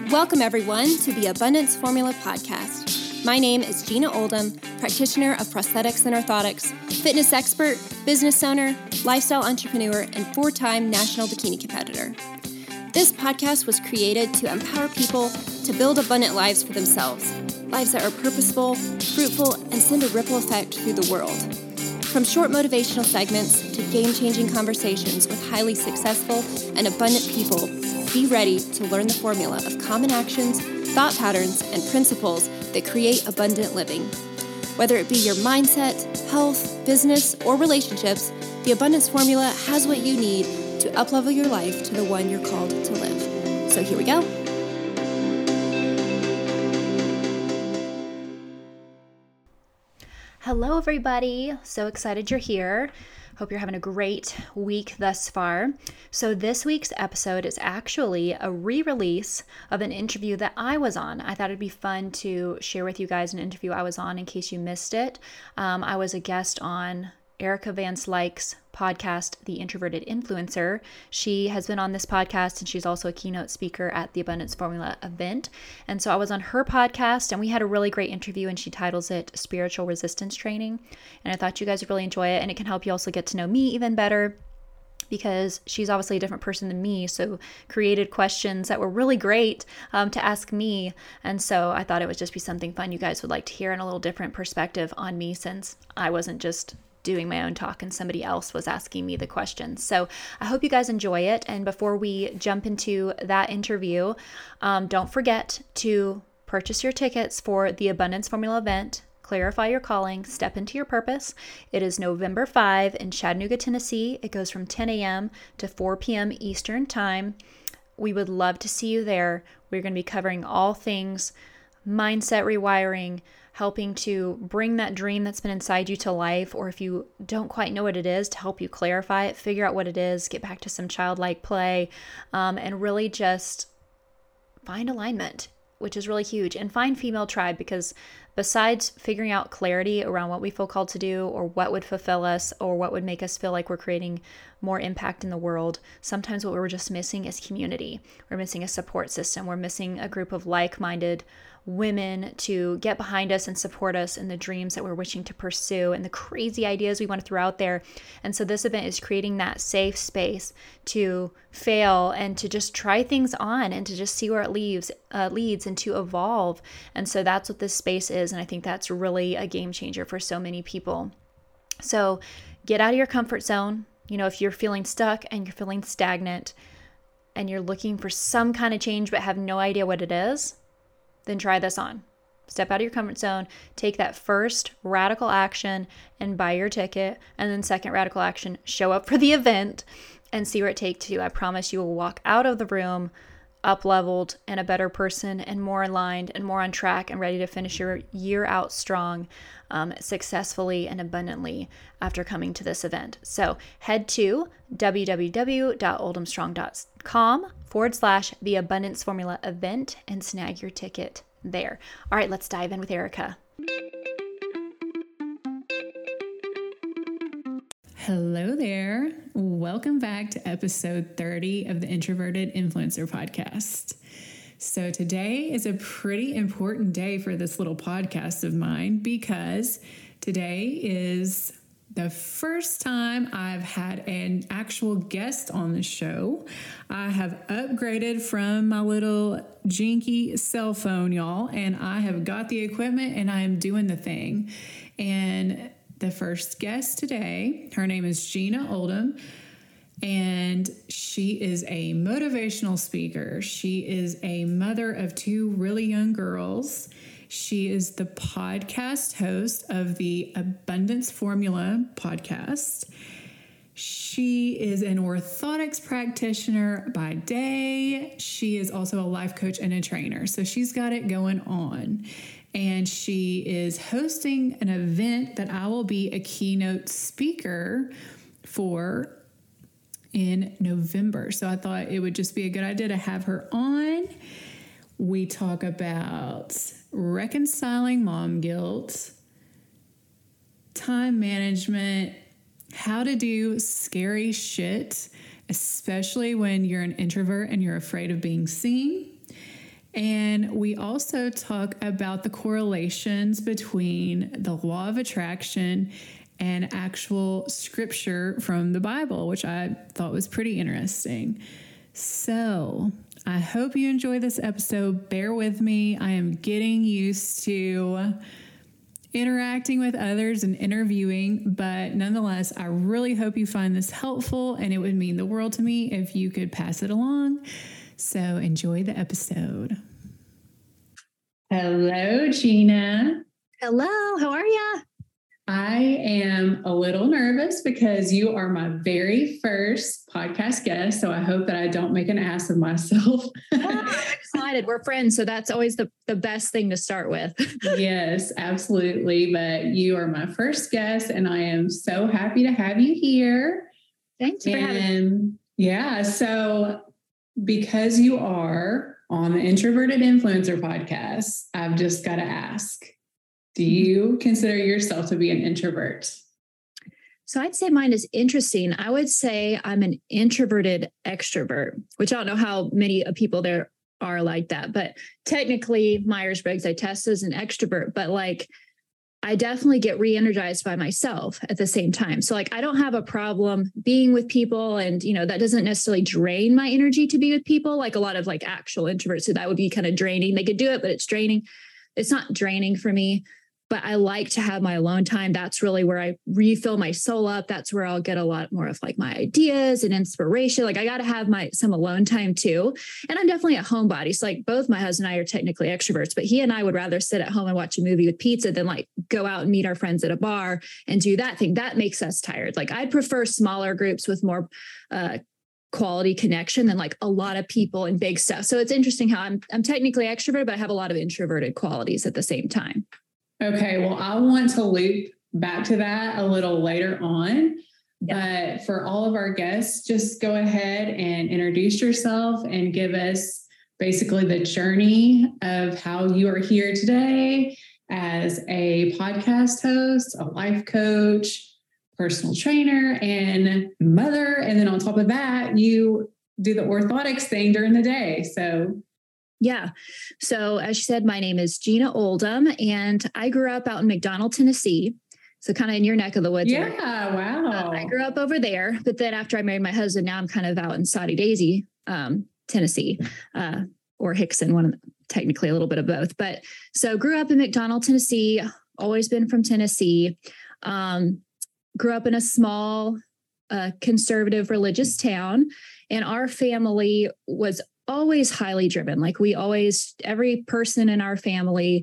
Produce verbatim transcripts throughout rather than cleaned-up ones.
Welcome, everyone, to the Abundance Formula podcast. My name is Gina Oldham, practitioner of prosthetics and orthotics, fitness expert, business owner, lifestyle entrepreneur, and four-time national bikini competitor. This podcast was created to empower people to build abundant lives for themselves, lives that are purposeful, fruitful, and send a ripple effect through the world. From short motivational segments to game-changing conversations with highly successful and abundant people, be ready to learn the formula of common actions, thought patterns, and principles that create abundant living. Whether it be your mindset, health, business, or relationships, the Abundance Formula has what you need to uplevel your life to the one you're called to live. So here we go. Hello, everybody. So excited you're here. Hope you're having a great week thus far. So this week's episode is actually a re-release of an interview that I was on. I thought it'd be fun to share with you guys an interview I was on in case you missed it. Um, I was a guest on Erica Van Slyke's podcast, The Introverted Influencer. She has been on this podcast and she's also a keynote speaker at the Abundance Formula event. And so I was on her podcast and we had a really great interview, and she titles it Spiritual Resistance Training. And I thought you guys would really enjoy it, and it can help you also get to know me even better, because she's obviously a different person than me, so created questions that were really great um, to ask me. And so I thought it would just be something fun you guys would like to hear, and a little different perspective on me, since I wasn't just doing my own talk and somebody else was asking me the questions. So I hope you guys enjoy it. And before we jump into that interview, um, don't forget to purchase your tickets for the Abundance Formula event. Clarify your calling, step into your purpose. It is November fifth in Chattanooga, Tennessee. It goes from ten a.m. to four p.m. Eastern time. We would love to see you there. We're going to be covering all things mindset rewiring, helping to bring that dream that's been inside you to life, or if you don't quite know what it is, to help you clarify it, figure out what it is, get back to some childlike play, um, and really just find alignment, which is really huge, and find female tribe, because besides figuring out clarity around what we feel called to do, or what would fulfill us, or what would make us feel like we're creating more impact in the world, sometimes what we're just missing is community. We're missing a support system. We're missing a group of like-minded women to get behind us and support us in the dreams that we're wishing to pursue and the crazy ideas we want to throw out there. And so this event is creating that safe space to fail and to just try things on and to just see where it leaves, uh, leads and to evolve. And so that's what this space is. And I think that's really a game changer for so many people. So get out of your comfort zone. You know, if you're feeling stuck and you're feeling stagnant and you're looking for some kind of change but have no idea what it is, then try this on. Step out of your comfort zone, take that first radical action and buy your ticket. And then second radical action, show up for the event and see where it takes you. I promise you will walk out of the room up-leveled and a better person and more aligned and more on track and ready to finish your year out strong, um, successfully and abundantly after coming to this event. So head to www.oldhamstrong.com forward slash the Abundance Formula event and snag your ticket there. All right, let's dive in with Erica. Hello there. Welcome back to episode thirty of the Introverted Influencer podcast. So today is a pretty important day for this little podcast of mine, because today is the first time I've had an actual guest on the show. I have upgraded from my little jinky cell phone, y'all, and I have got the equipment and I am doing the thing. And the first guest today, her name is Gina Oldham, and she is a motivational speaker. She is a mother of two really young girls. She is the podcast host of the Abundance Formula podcast. She is an orthotics practitioner by day. She is also a life coach and a trainer. So she's got it going on. And she is hosting an event that I will be a keynote speaker for in November. So I thought it would just be a good idea to have her on. We talk about reconciling mom guilt, time management, how to do scary shit, especially when you're an introvert and you're afraid of being seen, And we also talk about the correlations between the law of attraction and actual scripture from the Bible, which I thought was pretty interesting. So I hope you enjoy this episode. Bear with me. I am getting used to interacting with others and interviewing, but nonetheless, I really hope you find this helpful, and it would mean the world to me if you could pass it along. So enjoy the episode. Hello, Gina. Hello, how are you? I am a little nervous because you are my very first podcast guest. So I hope that I don't make an ass of myself. I'm excited. We're friends. So that's always the, the best thing to start with. Yes, absolutely. But you are my first guest and I am so happy to have you here. Thanks for and having me. Yeah. So because you are on the Introverted Influencer podcast, I've just got to ask, do you consider yourself to be an introvert? So I'd say mine is interesting. I would say I'm an introverted extrovert, which I don't know how many people there are like that, but technically Myers-Briggs, I test as an extrovert, but like I definitely get re-energized by myself at the same time. So like I don't have a problem being with people, and you know that doesn't necessarily drain my energy to be with people like a lot of like actual introverts. So that would be kind of draining. They could do it, but it's draining. It's not draining for me. But I like to have my alone time. That's really where I refill my soul up. That's where I'll get a lot more of like my ideas and inspiration. Like I got to have my some alone time too. And I'm definitely a homebody. So like both my husband and I are technically extroverts, but he and I would rather sit at home and watch a movie with pizza than like go out and meet our friends at a bar and do that thing. That makes us tired. Like I'd prefer smaller groups with more uh, quality connection than like a lot of people and big stuff. So it's interesting how I'm I'm technically extroverted, but I have a lot of introverted qualities at the same time. Okay, well, I want to loop back to that a little later on. Yeah. But for all of our guests, just go ahead and introduce yourself and give us basically the journey of how you are here today as a podcast host, a life coach, personal trainer, and mother. And then on top of that, you do the orthotics thing during the day. So Yeah. So as you said, my name is Gina Oldham, and I grew up out in McDonald, Tennessee. So kind of in your neck of the woods. Yeah. Right? Wow. Uh, I grew up over there, but then after I married my husband, now I'm kind of out in Soddy Daisy, um, Tennessee, uh, or Hickson, one of the, technically a little bit of both. But so grew up in McDonald, Tennessee, always been from Tennessee. Um, grew up in a small, uh, conservative religious town, and our family was always highly driven. Like we always, every person in our family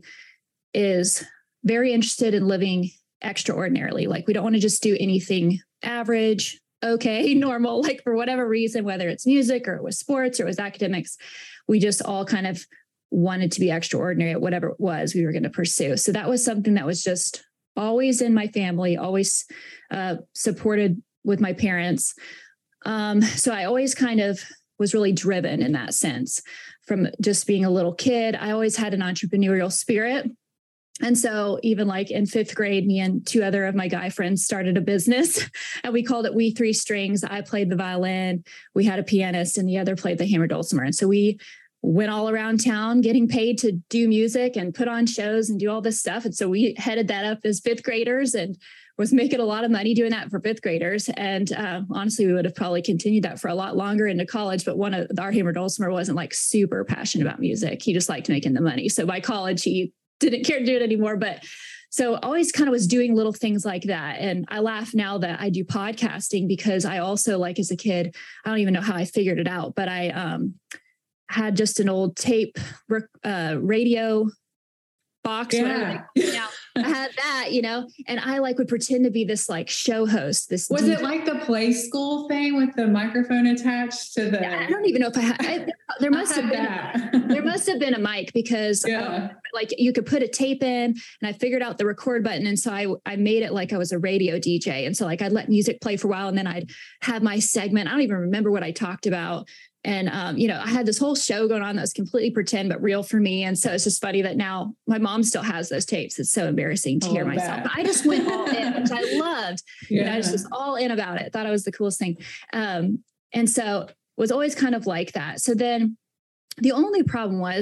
is very interested in living extraordinarily. Like we don't want to just do anything average, okay, normal, like for whatever reason, whether it's music or it was sports or it was academics, we just all kind of wanted to be extraordinary at whatever it was we were going to pursue. So that was something that was just always in my family, always uh, supported with my parents. Um, so I always kind of was really driven in that sense from just being a little kid. I always had an entrepreneurial spirit. And so even like in fifth grade, me and two other of my guy friends started a business and we called it We Three Strings. I played the violin. We had a pianist and the other played the hammer dulcimer. And so we went all around town getting paid to do music and put on shows and do all this stuff. And so we headed that up as fifth graders and was making a lot of money doing that for fifth graders. And uh, honestly, we would have probably continued that for a lot longer into college. But one of our hammer dulcimer wasn't like super passionate about music. He just liked making the money. So by college, he didn't care to do it anymore. But so always kind of was doing little things like that. And I laugh now that I do podcasting because I also, like as a kid, I don't even know how I figured it out, but I um, had just an old tape uh, radio box. Yeah. Now I had that, you know, and I like would pretend to be this like show host. This was D J. It like the Play School thing with the microphone attached to the? I don't even know if I had. I, there must have been. That. There must have been a mic because yeah. um, like you could put a tape in, and I figured out the record button, and so I I made it like I was a radio D J, and so like I'd let music play for a while, and then I'd have my segment. I don't even remember what I talked about. And, um, you know, I had this whole show going on that was completely pretend, but real for me. And so it's just funny that now my mom still has those tapes. It's so embarrassing to hear myself, but I just went all in, which I loved. Yeah. And I was just all in about it. Thought it was the coolest thing. Um, and so was always kind of like that. So then the only problem was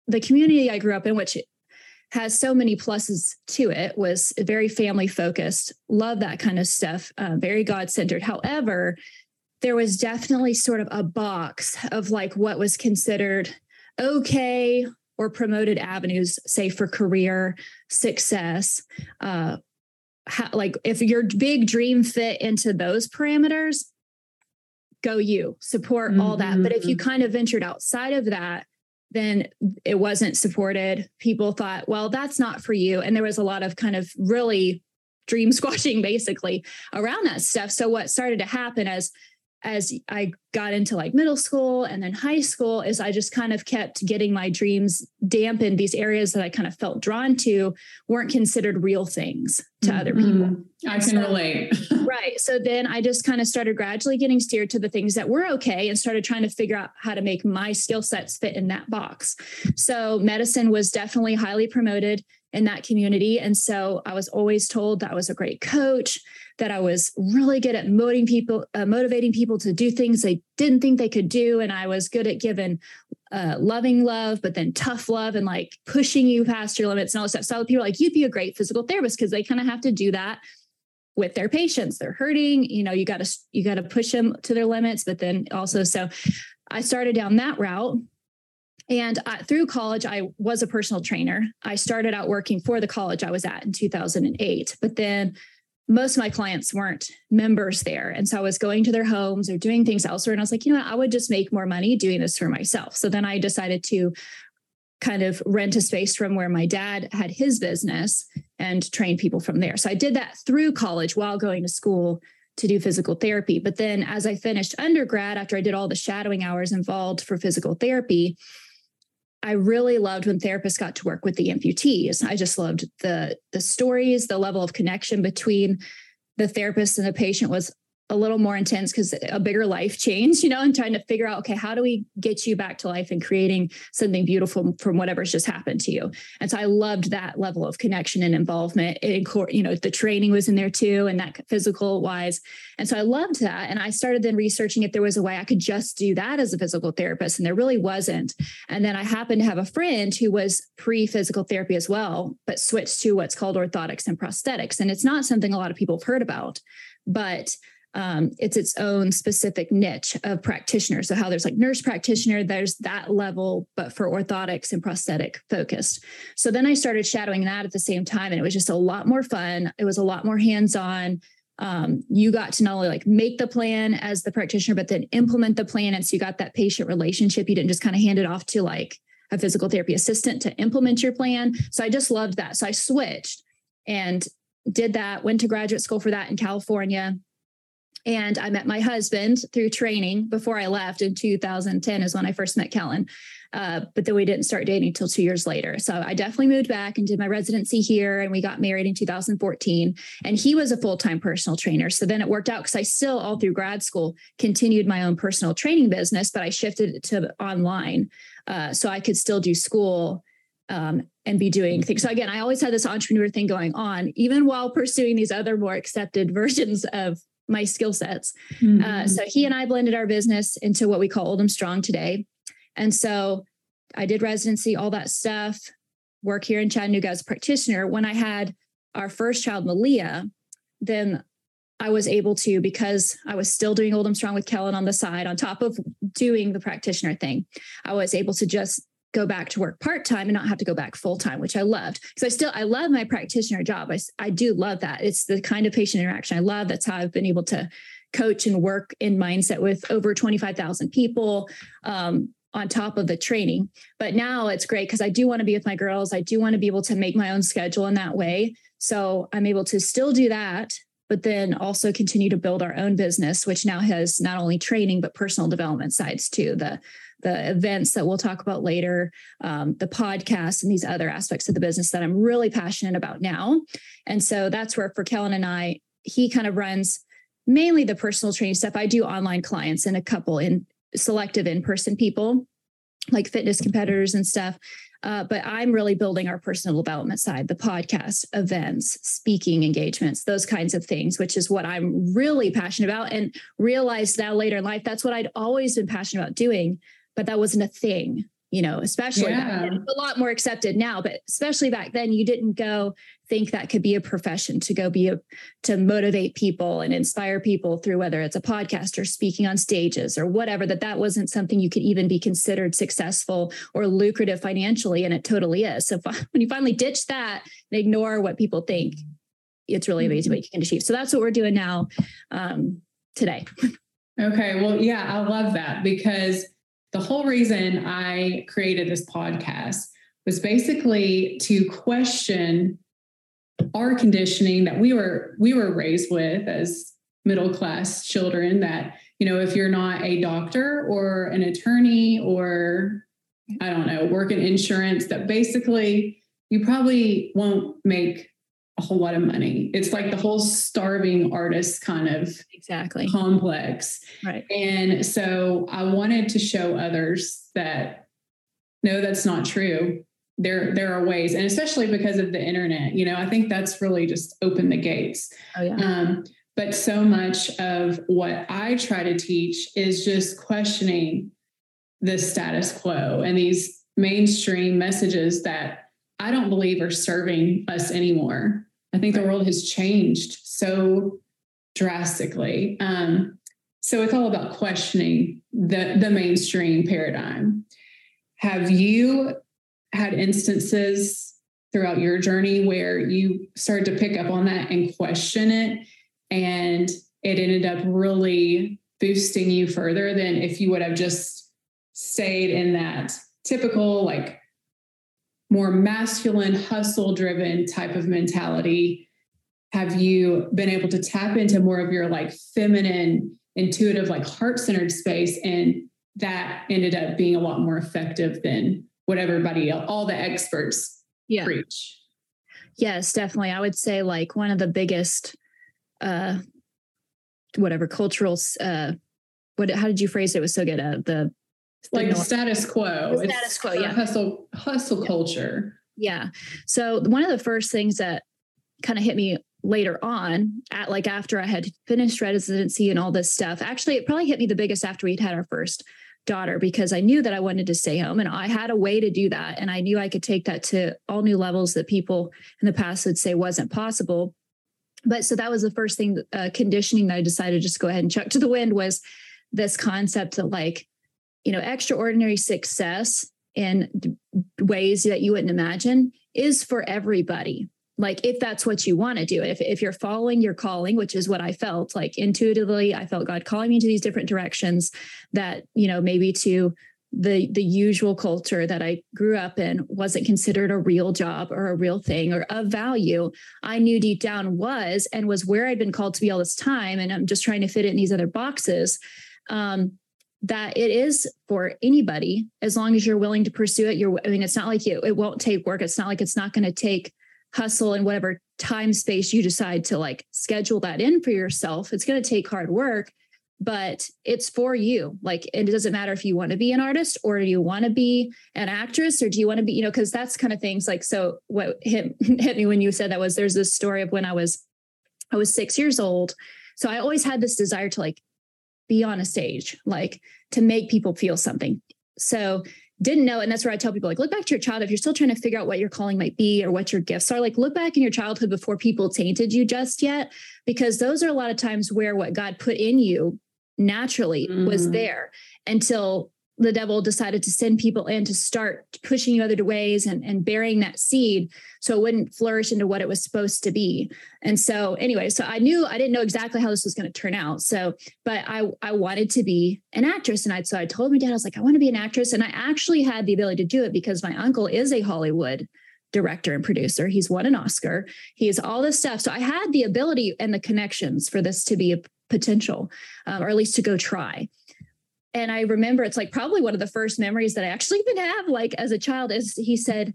the community I grew up in, which has so many pluses to it, was very family focused. Love that kind of stuff. Uh, very God centered. However, there was definitely sort of a box of like what was considered okay or promoted avenues, say for career success. Uh, how, like if your big dream fit into those parameters, go you, support mm-hmm. all that. But if you kind of ventured outside of that, then it wasn't supported. People thought, well, that's not for you. And there was a lot of kind of really dream squashing basically around that stuff. So what started to happen as as I got into like middle school and then high school is I just kind of kept getting my dreams dampened. These areas that I kind of felt drawn to weren't considered real things to mm-hmm. other people. I can so, relate. Right. So then I just kind of started gradually getting steered to the things that were okay and started trying to figure out how to make my skill sets fit in that box. So medicine was definitely highly promoted in that community. And so I was always told that I was a great coach, that I was really good at motivating people, uh, motivating people to do things they didn't think they could do. And I was good at giving uh, loving love, but then tough love and like pushing you past your limits and all this stuff. So people are like, you'd be a great physical therapist because they kind of have to do that with their patients. They're hurting, you know, you got to, you got to push them to their limits, but then also, so I started down that route. And I, through college, I was a personal trainer. I started out working for the college I was at in two thousand eight, but then most of my clients weren't members there. And so I was going to their homes or doing things elsewhere. And I was like, you know what, I would just make more money doing this for myself. So then I decided to kind of rent a space from where my dad had his business and train people from there. So I did that through college while going to school to do physical therapy. But then as I finished undergrad, after I did all the shadowing hours involved for physical therapy, I really loved when therapists got to work with the amputees. I just loved the, the stories, the level of connection between the therapist and the patient was a little more intense because a bigger life change, you know, and trying to figure out, okay, how do we get you back to life and creating something beautiful from whatever's just happened to you? And so I loved that level of connection and involvement. It, you know, the training was in there too, and that physical wise. And so I loved that. And I started then researching if there was a way I could just do that as a physical therapist. And there really wasn't. And then I happened to have a friend who was pre-physical therapy as well, but switched to what's called orthotics and prosthetics. And it's not something a lot of people have heard about, but Um, it's its own specific niche of practitioners. So how there's like nurse practitioner, there's that level, but for orthotics and prosthetic focused. So then I started shadowing that at the same time. And it was just a lot more fun. It was a lot more hands-on. Um, you got to not only like make the plan as the practitioner, but then implement the plan. And so you got that patient relationship. You didn't just kind of hand it off to like a physical therapy assistant to implement your plan. So I just loved that. So I switched and did that, went to graduate school for that in California. And I met my husband through training before I left in two thousand ten is when I first met Kellen. Uh, but then we didn't start dating until two years later. So I definitely moved back and did my residency here. And we got married in two thousand fourteen. And he was a full-time personal trainer. So then it worked out because I still all through grad school continued my own personal training business, but I shifted it to online. Uh, so I could still do school um, and be doing things. So again, I always had this entrepreneur thing going on, even while pursuing these other more accepted versions of my skill sets. Mm-hmm. Uh, so he and I blended our business into what we call Oldham Strong today. And so I did residency, all that stuff, work here in Chattanooga as a practitioner. When I had our first child, Malia, then I was able to, because I was still doing Oldham Strong with Kellen on the side, on top of doing the practitioner thing, I was able to just go back to work part-time and not have to go back full-time, which I loved. Because I still, I love my practitioner job. I, I do love that. It's the kind of patient interaction I love. That's how I've been able to coach and work in mindset with over twenty-five thousand people um, on top of the training. But now it's great because I do want to be with my girls. I do want to be able to make my own schedule in that way. So I'm able to still do that, but then also continue to build our own business, which now has not only training, but personal development sides too. The the events that we'll talk about later, um, the podcast and these other aspects of the business that I'm really passionate about now. And so that's where for Kellen and I, he kind of runs mainly the personal training stuff. I do online clients and a couple in selective in-person people like fitness competitors and stuff. Uh, but I'm really building our personal development side, the podcast, events, speaking engagements, those kinds of things, which is what I'm really passionate about, and realized that later in life, that's what I'd always been passionate about doing. But that wasn't a thing you know, especially yeah. back then. It's a lot more accepted now, but especially back then, you didn't go think that could be a profession to go be a, to motivate people and inspire people through, whether it's a podcast or speaking on stages or whatever, that that wasn't something you could even be considered successful or lucrative financially. And it totally is. So when you finally ditch that and ignore what people think, it's really amazing what you can achieve. So that's what we're doing now um, today. Okay. Well, yeah, I love that, because the whole reason I created this podcast was basically to question our conditioning that we were, we were raised with as middle-class children, that, you know, if you're not a doctor or an attorney or, I don't know, work in insurance, that basically you probably won't make a whole lot of money. It's like the whole starving artist kind of exactly complex. Right. And so I wanted to show others that, no, that's not true. There, there are ways, and especially because of the internet, you know, I think that's really just opened the gates. Oh, yeah. Um, but so much of what I try to teach is just questioning the status quo and these mainstream messages that I don't believe are serving us anymore. I think the world has changed so drastically. Um, so it's all about questioning the, the mainstream paradigm. Have you had instances throughout your journey where you started to pick up on that and question it, and it ended up really boosting you further than if you would have just stayed in that typical, like, more masculine, hustle-driven type of mentality? Have you been able to tap into more of your like feminine, intuitive, like heart-centered space, and that ended up being a lot more effective than what everybody else, all the experts yeah. preach? Yes, definitely. I would say like one of the biggest, uh, whatever cultural, uh, what, how did you phrase it? It was so good. Uh, the, like the status quo. The status it's quo, yeah. Hustle, hustle yeah. culture. Yeah. So one of the first things that kind of hit me later on, at like after I had finished residency and all this stuff, actually, it probably hit me the biggest after we'd had our first daughter, because I knew that I wanted to stay home, and I had a way to do that. And I knew I could take that to all new levels that people in the past would say wasn't possible. But so that was the first thing, uh, conditioning that I decided to just go ahead and chuck to the wind, was this concept that, like, you know, extraordinary success in d- ways that you wouldn't imagine is for everybody. Like, if that's what you want to do, if, if you're following your calling, which is what I felt like intuitively, I felt God calling me into these different directions that, you know, maybe to the, the usual culture that I grew up in wasn't considered a real job or a real thing or of value. I knew deep down was, and was where I'd been called to be all this time. And I'm just trying to fit it in these other boxes. Um, that it is for anybody, as long as you're willing to pursue it. You're, I mean, it's not like you, it won't take work. It's not like it's not going to take hustle and whatever time space you decide to like schedule that in for yourself. It's going to take hard work, but it's for you. Like, and it doesn't matter if you want to be an artist or do you want to be an actress, or do you want to be, you know, cause that's kind of things like, so what hit, hit me when you said that was, there's this story of when I was, I was six years old. So I always had this desire to like be on a stage, like to make people feel something. So didn't know. And that's where I tell people, like, look back to your childhood. If you're still trying to figure out what your calling might be or what your gifts are, like, look back in your childhood before people tainted you just yet, because those are a lot of times where what God put in you naturally mm. was there, until the devil decided to send people in to start pushing you other ways and, and burying that seed so it wouldn't flourish into what it was supposed to be. And so anyway, so I knew, I didn't know exactly how this was going to turn out. So, but I, I wanted to be an actress. And I, so I told my dad, I was like, I want to be an actress. And I actually had the ability to do it because my uncle is a Hollywood director and producer. He's won an Oscar. He's all this stuff. So I had the ability and the connections for this to be a potential, um, or at least to go try. And I remember it's like probably one of the first memories that I actually even have, like as a child, is he said,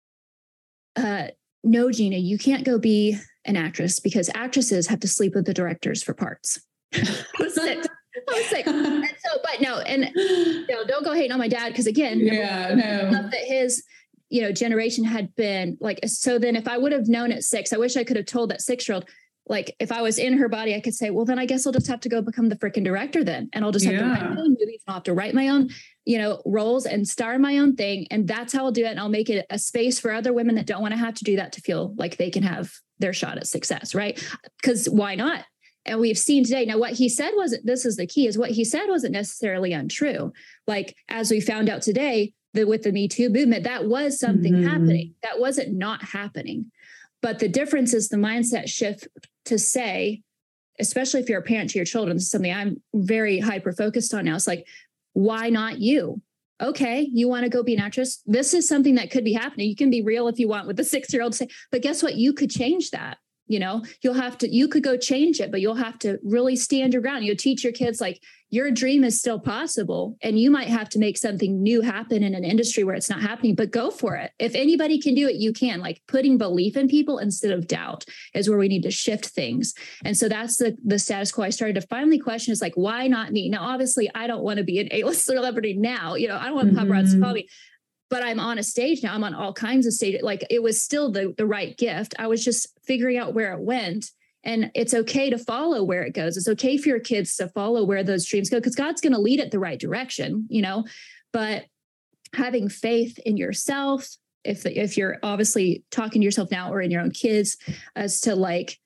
uh, no, Gina, you can't go be an actress because actresses have to sleep with the directors for parts. I was sick. I was sick. And so, but no, and you know, don't go hating on my dad. Cause again, yeah, no. that his, you know, generation had been like, so then if I would have known at six, I wish I could have told that six-year-old, like if I was in her body, I could say, well, then I guess I'll just have to go become the freaking director then. And I'll just have yeah. to write my own movies and I'll have to write my own, you know, roles and star my own thing. And that's how I'll do it. And I'll make it a space for other women that don't want to have to do that to feel like they can have their shot at success. Right. Because why not? And we've seen today. Now, what he said wasn't, this is the key, is what he said wasn't necessarily untrue. Like, as we found out today, that with the Me Too movement, that was something mm-hmm. happening. That wasn't not happening. But the difference is the mindset shift to say, especially if you're a parent to your children, this is something I'm very hyper focused on now. It's like, why not you? Okay, you want to go be an actress? This is something that could be happening. You can be real if you want with the six-year-old say, but guess what? You could change that. You know, you'll have to, you could go change it, but you'll have to really stand your ground. You'll teach your kids, like, your dream is still possible. And you might have to make something new happen in an industry where it's not happening, but go for it. If anybody can do it, you can. Like, putting belief in people instead of doubt is where we need to shift things. And so that's the, the status quo. I started to finally question, is like, why not me? Now, obviously I don't want to be an A-list celebrity now, you know, I don't want mm-hmm. paparazzi to follow me. But I'm on a stage now. I'm on all kinds of stages. Like, it was still the, the right gift. I was just figuring out where it went. And it's okay to follow where it goes. It's okay for your kids to follow where those dreams go, because God's going to lead it the right direction, you know. But having faith in yourself, if if you're obviously talking to yourself now or in your own kids, as to like,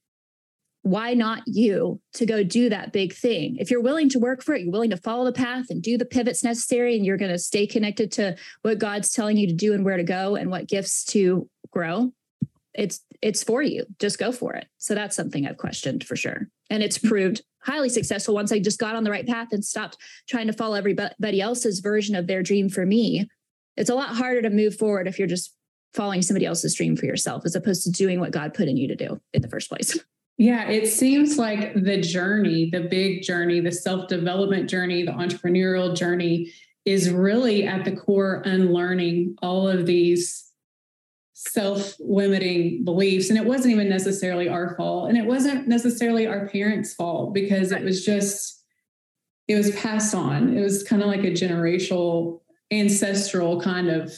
why not you to go do that big thing? If you're willing to work for it, you're willing to follow the path and do the pivots necessary, and you're going to stay connected to what God's telling you to do and where to go and what gifts to grow, it's, it's for you. Just go for it. So that's something I've questioned for sure. And it's proved highly successful once I just got on the right path and stopped trying to follow everybody else's version of their dream for me. It's a lot harder to move forward if you're just following somebody else's dream for yourself, as opposed to doing what God put in you to do in the first place. Yeah, it seems like the journey, the big journey, the self-development journey, the entrepreneurial journey is really at the core unlearning all of these self-limiting beliefs. And it wasn't even necessarily our fault. And it wasn't necessarily our parents' fault, because it was just, it was passed on. It was kind of like a generational, ancestral kind of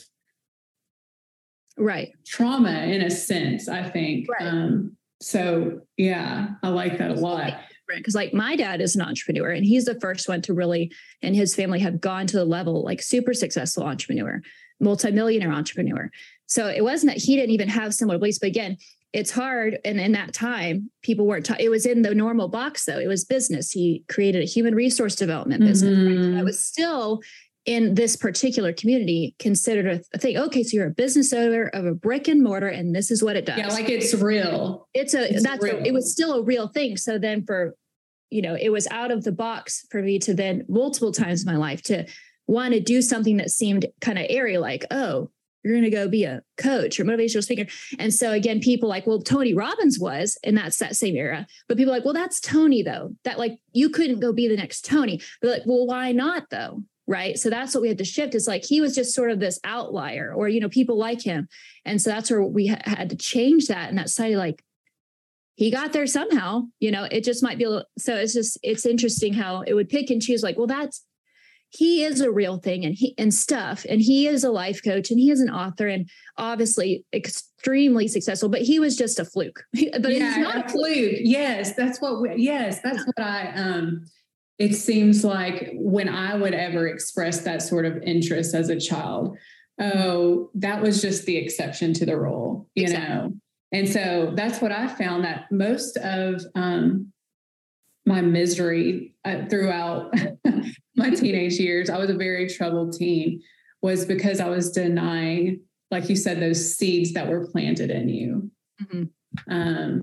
right trauma in a sense, I think. Right. Um, so yeah, I like that a lot. Because like my dad is an entrepreneur, and he's the first one to really, and his family have gone to the level, like super successful entrepreneur, multimillionaire entrepreneur. So it wasn't that he didn't even have similar beliefs, but again, it's hard. And in that time, people weren't taught. It was in the normal box though. It was business. He created a human resource development business. Mm-hmm. Right? It was still in this particular community considered a, a thing. Okay, so you're a business owner of a brick and mortar, and this is what it does. Yeah, like it's real. It's a it's that's real. A, it was still a real thing. So then for, you know, it was out of the box for me to then multiple times in my life to want to do something that seemed kind of airy, like, oh, you're going to go be a coach or motivational speaker. And so again, people like, well, Tony Robbins was, and that's that same era. But people are like, well, that's Tony though. That like, you couldn't go be the next Tony. But like, well, why not though? Right. So that's what we had to shift. Is like, he was just sort of this outlier, or, you know, people like him. And so that's where we ha- had to change that. And that side, like, he got there somehow, you know, it just might be a little, so it's just, it's interesting how it would pick and choose, like, well, that's, he is a real thing and he and stuff. And he is a life coach and he is an author and obviously extremely successful, but he was just a fluke. But yeah, it's not a fluke. Yes. That's what, we, yes, that's what I, um, it seems like when I would ever express that sort of interest as a child, oh, that was just the exception to the rule, you exactly. know? And so that's what I found, that most of, um, my misery uh, throughout my teenage years, I was a very troubled teen, was because I was denying, like you said, those seeds that were planted in you. Mm-hmm. Um,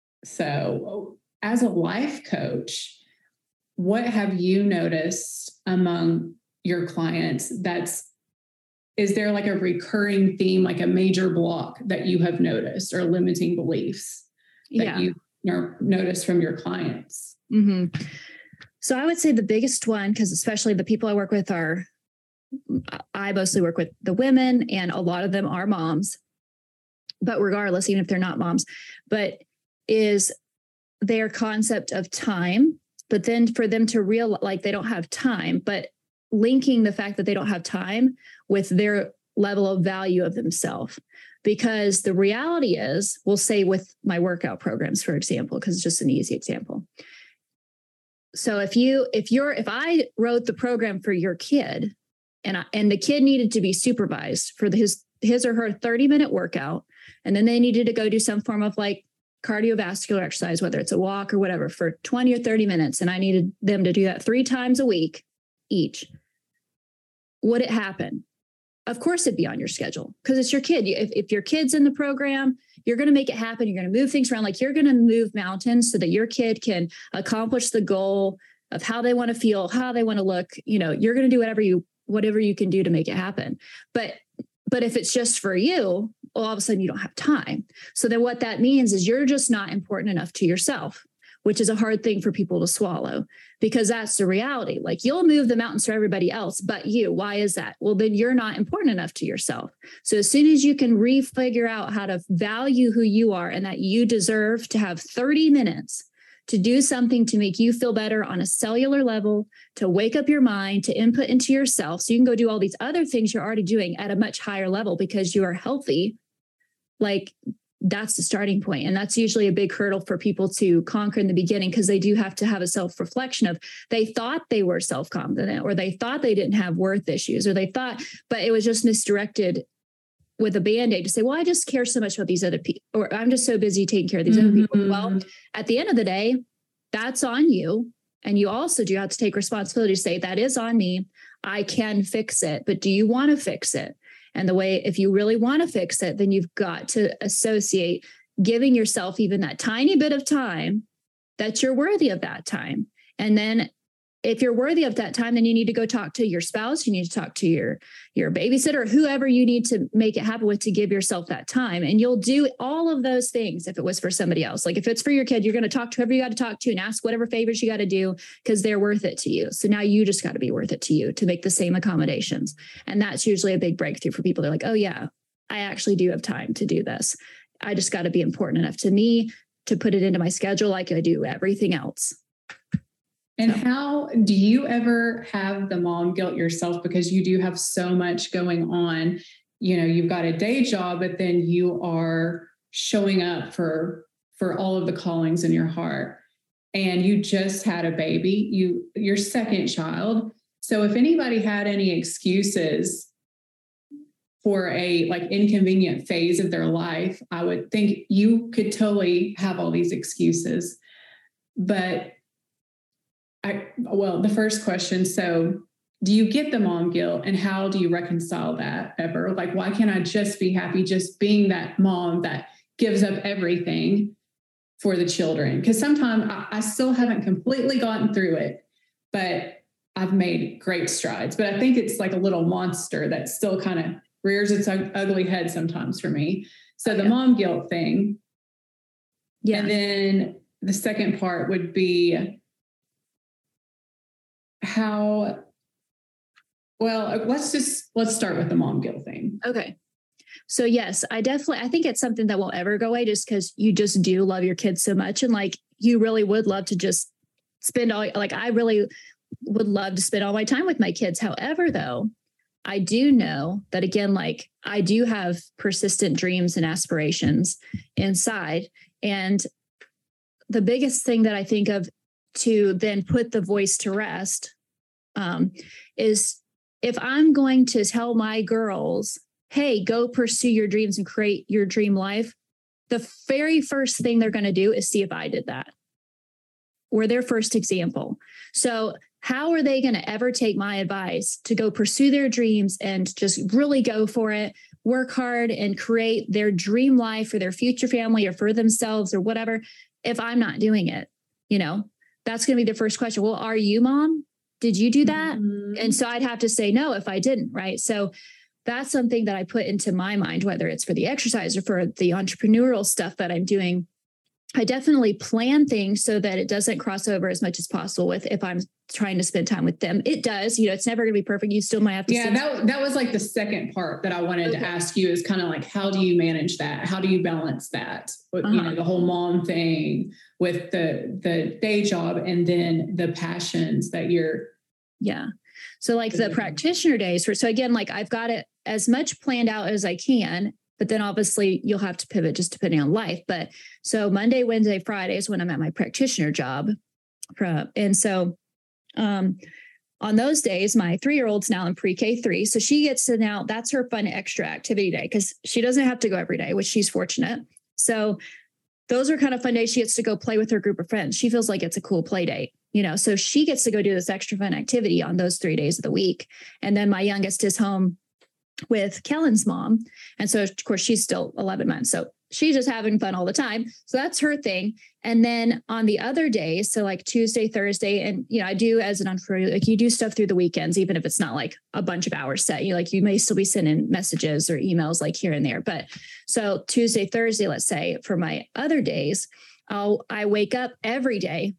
so as a life coach, what have you noticed among your clients? That's, is there like a recurring theme, like a major block that you have noticed, or limiting beliefs that yeah. you know, notice from your clients? Mm-hmm. So I would say the biggest one, because especially the people I work with are, I mostly work with the women, and a lot of them are moms, but regardless, even if they're not moms, but is their concept of time. But then for them to realize, like, they don't have time, but linking the fact that they don't have time with their level of value of themselves. Because the reality is, we'll say with my workout programs, for example, because it's just an easy example. So if you, if you're, if I wrote the program for your kid and I, and the kid needed to be supervised for the, his, his or her thirty minute workout, and then they needed to go do some form of like cardiovascular exercise, whether it's a walk or whatever, for twenty or thirty minutes. And I needed them to do that three times a week each. Would it happen? Of course it'd be on your schedule because it's your kid. If, if your kid's in the program, you're going to make it happen. You're going to move things around. Like you're going to move mountains so that your kid can accomplish the goal of how they want to feel, how they want to look. You know, you're going to do whatever you, whatever you can do to make it happen. But, but if it's just for you, well, all of a sudden you don't have time. So then what that means is you're just not important enough to yourself, which is a hard thing for people to swallow because that's the reality. Like you'll move the mountains for everybody else, but you, why is that? Well, then you're not important enough to yourself. So as soon as you can refigure out how to value who you are and that you deserve to have thirty minutes to do something to make you feel better on a cellular level, to wake up your mind, to input into yourself. So you can go do all these other things you're already doing at a much higher level because you are healthy. Like that's the starting point. And that's usually a big hurdle for people to conquer in the beginning because they do have to have a self-reflection of they thought they were self-confident or they thought they didn't have worth issues or they thought, but it was just misdirected with a Band-Aid to say, well, I just care so much about these other people, or I'm just so busy taking care of these mm-hmm. other people. Well, at the end of the day, that's on you. And you also do have to take responsibility to say that is on me. I can fix it, but do you want to fix it? And the way, if you really want to fix it, then you've got to associate giving yourself even that tiny bit of time that you're worthy of that time. And then if you're worthy of that time, then you need to go talk to your spouse. You need to talk to your, your babysitter, whoever you need to make it happen with to give yourself that time. And you'll do all of those things if it was for somebody else. Like if it's for your kid, you're going to talk to whoever you got to talk to and ask whatever favors you got to do because they're worth it to you. So now you just got to be worth it to you to make the same accommodations. And that's usually a big breakthrough for people. They're like, oh yeah, I actually do have time to do this. I just got to be important enough to me to put it into my schedule like I do everything else. And how do you ever have the mom guilt yourself because you do have so much going on? You know, you've got a day job, but then you are showing up for, for all of the callings in your heart and you just had a baby, you, your second child. So if anybody had any excuses for a like inconvenient phase of their life, I would think you could totally have all these excuses, but I, well, the first question, so do you get the mom guilt and how do you reconcile that ever? Like, why can't I just be happy just being that mom that gives up everything for the children? Because sometimes I, I still haven't completely gotten through it, but I've made great strides. But I think it's like a little monster that still kind of rears its ugly head sometimes for me. So the yeah. mom guilt thing. Yeah. And then the second part would be how, well, let's just, let's start with the mom guilt thing. Okay. So yes, I definitely, I think it's something that won't ever go away just because you just do love your kids so much. And like, you really would love to just spend all, like, I really would love to spend all my time with my kids. However, though, I do know that again, like I do have persistent dreams and aspirations inside. And the biggest thing that I think of to then put the voice to rest um, is if I'm going to tell my girls, hey, go pursue your dreams and create your dream life, the very first thing they're going to do is see if I did that. We're their first example. So how are they going to ever take my advice to go pursue their dreams and just really go for it, work hard and create their dream life for their future family or for themselves or whatever, if I'm not doing it? You know, that's going to be the first question. Well, are you, mom? Did you do that? Mm-hmm. And so I'd have to say no if I didn't, right? So that's something that I put into my mind, whether it's for the exercise or for the entrepreneurial stuff that I'm doing. I definitely plan things so that it doesn't cross over as much as possible with if I'm trying to spend time with them. It does, you know, it's never going to be perfect. You still might have to. Yeah, that, that was like the second part that I wanted okay. to ask you is kind of like, how do you manage that? How do you balance that? With, uh-huh. you know, the whole mom thing with the, the day job and then the passions that you're. Yeah. So like the practitioner days for, so again, like I've got it as much planned out as I can. but then obviously you'll have to pivot just depending on life. But so Monday, Wednesday, Friday is when I'm at my practitioner job. And so um, on those days, my three-year-old's now in pre-K three. So she gets to now, that's her fun extra activity day because she doesn't have to go every day, which she's fortunate. So those are kind of fun days. She gets to go play with her group of friends. She feels like it's a cool play date, you know, so she gets to go do this extra fun activity on those three days of the week. And then my youngest is home with Kellen's mom. And so of course she's still eleven months. So she's just having fun all the time. So that's her thing. And then on the other days, so like Tuesday, Thursday, and, you know, I do as an entrepreneur, like you do stuff through the weekends, even if it's not like a bunch of hours set, you like, you may still be sending messages or emails like here and there. But so Tuesday, Thursday, let's say for my other days, I'll, I wake up every day,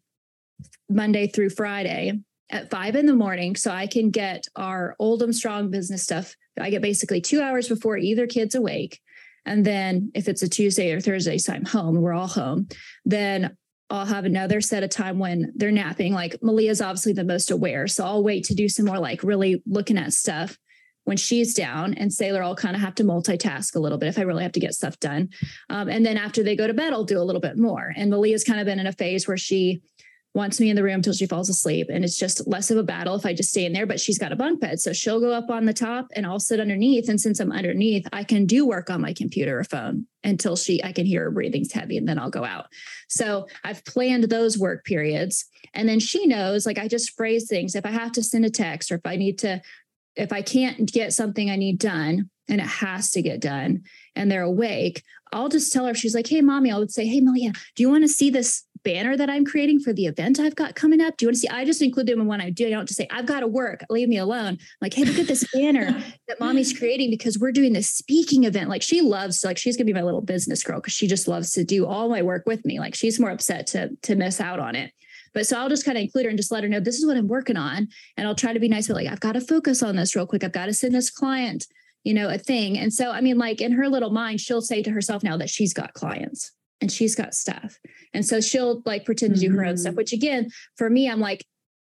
Monday through Friday at five in the morning. So I can get our Oldham Strong business stuff. I get basically two hours before either kid's awake. And then if it's a Tuesday or Thursday, so I'm home, we're all home, then I'll have another set of time when they're napping. Like Malia's obviously the most aware. So I'll wait to do some more like really looking at stuff when she's down, and Sailor, I'll kind of have to multitask a little bit if I really have to get stuff done. Um, and then after they go to bed, I'll do a little bit more. And Malia's kind of been in a phase where she wants me in the room till she falls asleep. And it's just less of a battle if I just stay in there, but she's got a bunk bed. So she'll go up on the top and I'll sit underneath. And since I'm underneath, I can do work on my computer or phone until she, I can hear her breathing's heavy, and then I'll go out. So I've planned those work periods. And then she knows, like, I just phrase things. If I have to send a text, or if I need to, if I can't get something I need done and it has to get done and they're awake, I'll just tell her, if she's like, hey, mommy, I'll say, hey, Malia, do you want to see this banner that I'm creating for the event I've got coming up? Do you want to see? I just include them in when I do. I don't just say, I've got to work, leave me alone. I'm like, hey, look at this banner that mommy's creating because we're doing this speaking event. Like she loves, like she's going to be my little business girl because she just loves to do all my work with me. Like she's more upset to, to miss out on it. But so I'll just kind of include her and just let her know this is what I'm working on. And I'll try to be nice, but like, I've got to focus on this real quick. I've got to send this client, you know, a thing. And so, I mean, like in her little mind, she'll say to herself now that she's got clients and she's got stuff. And so she'll like pretend to do her own stuff, which again, for me, I'm like,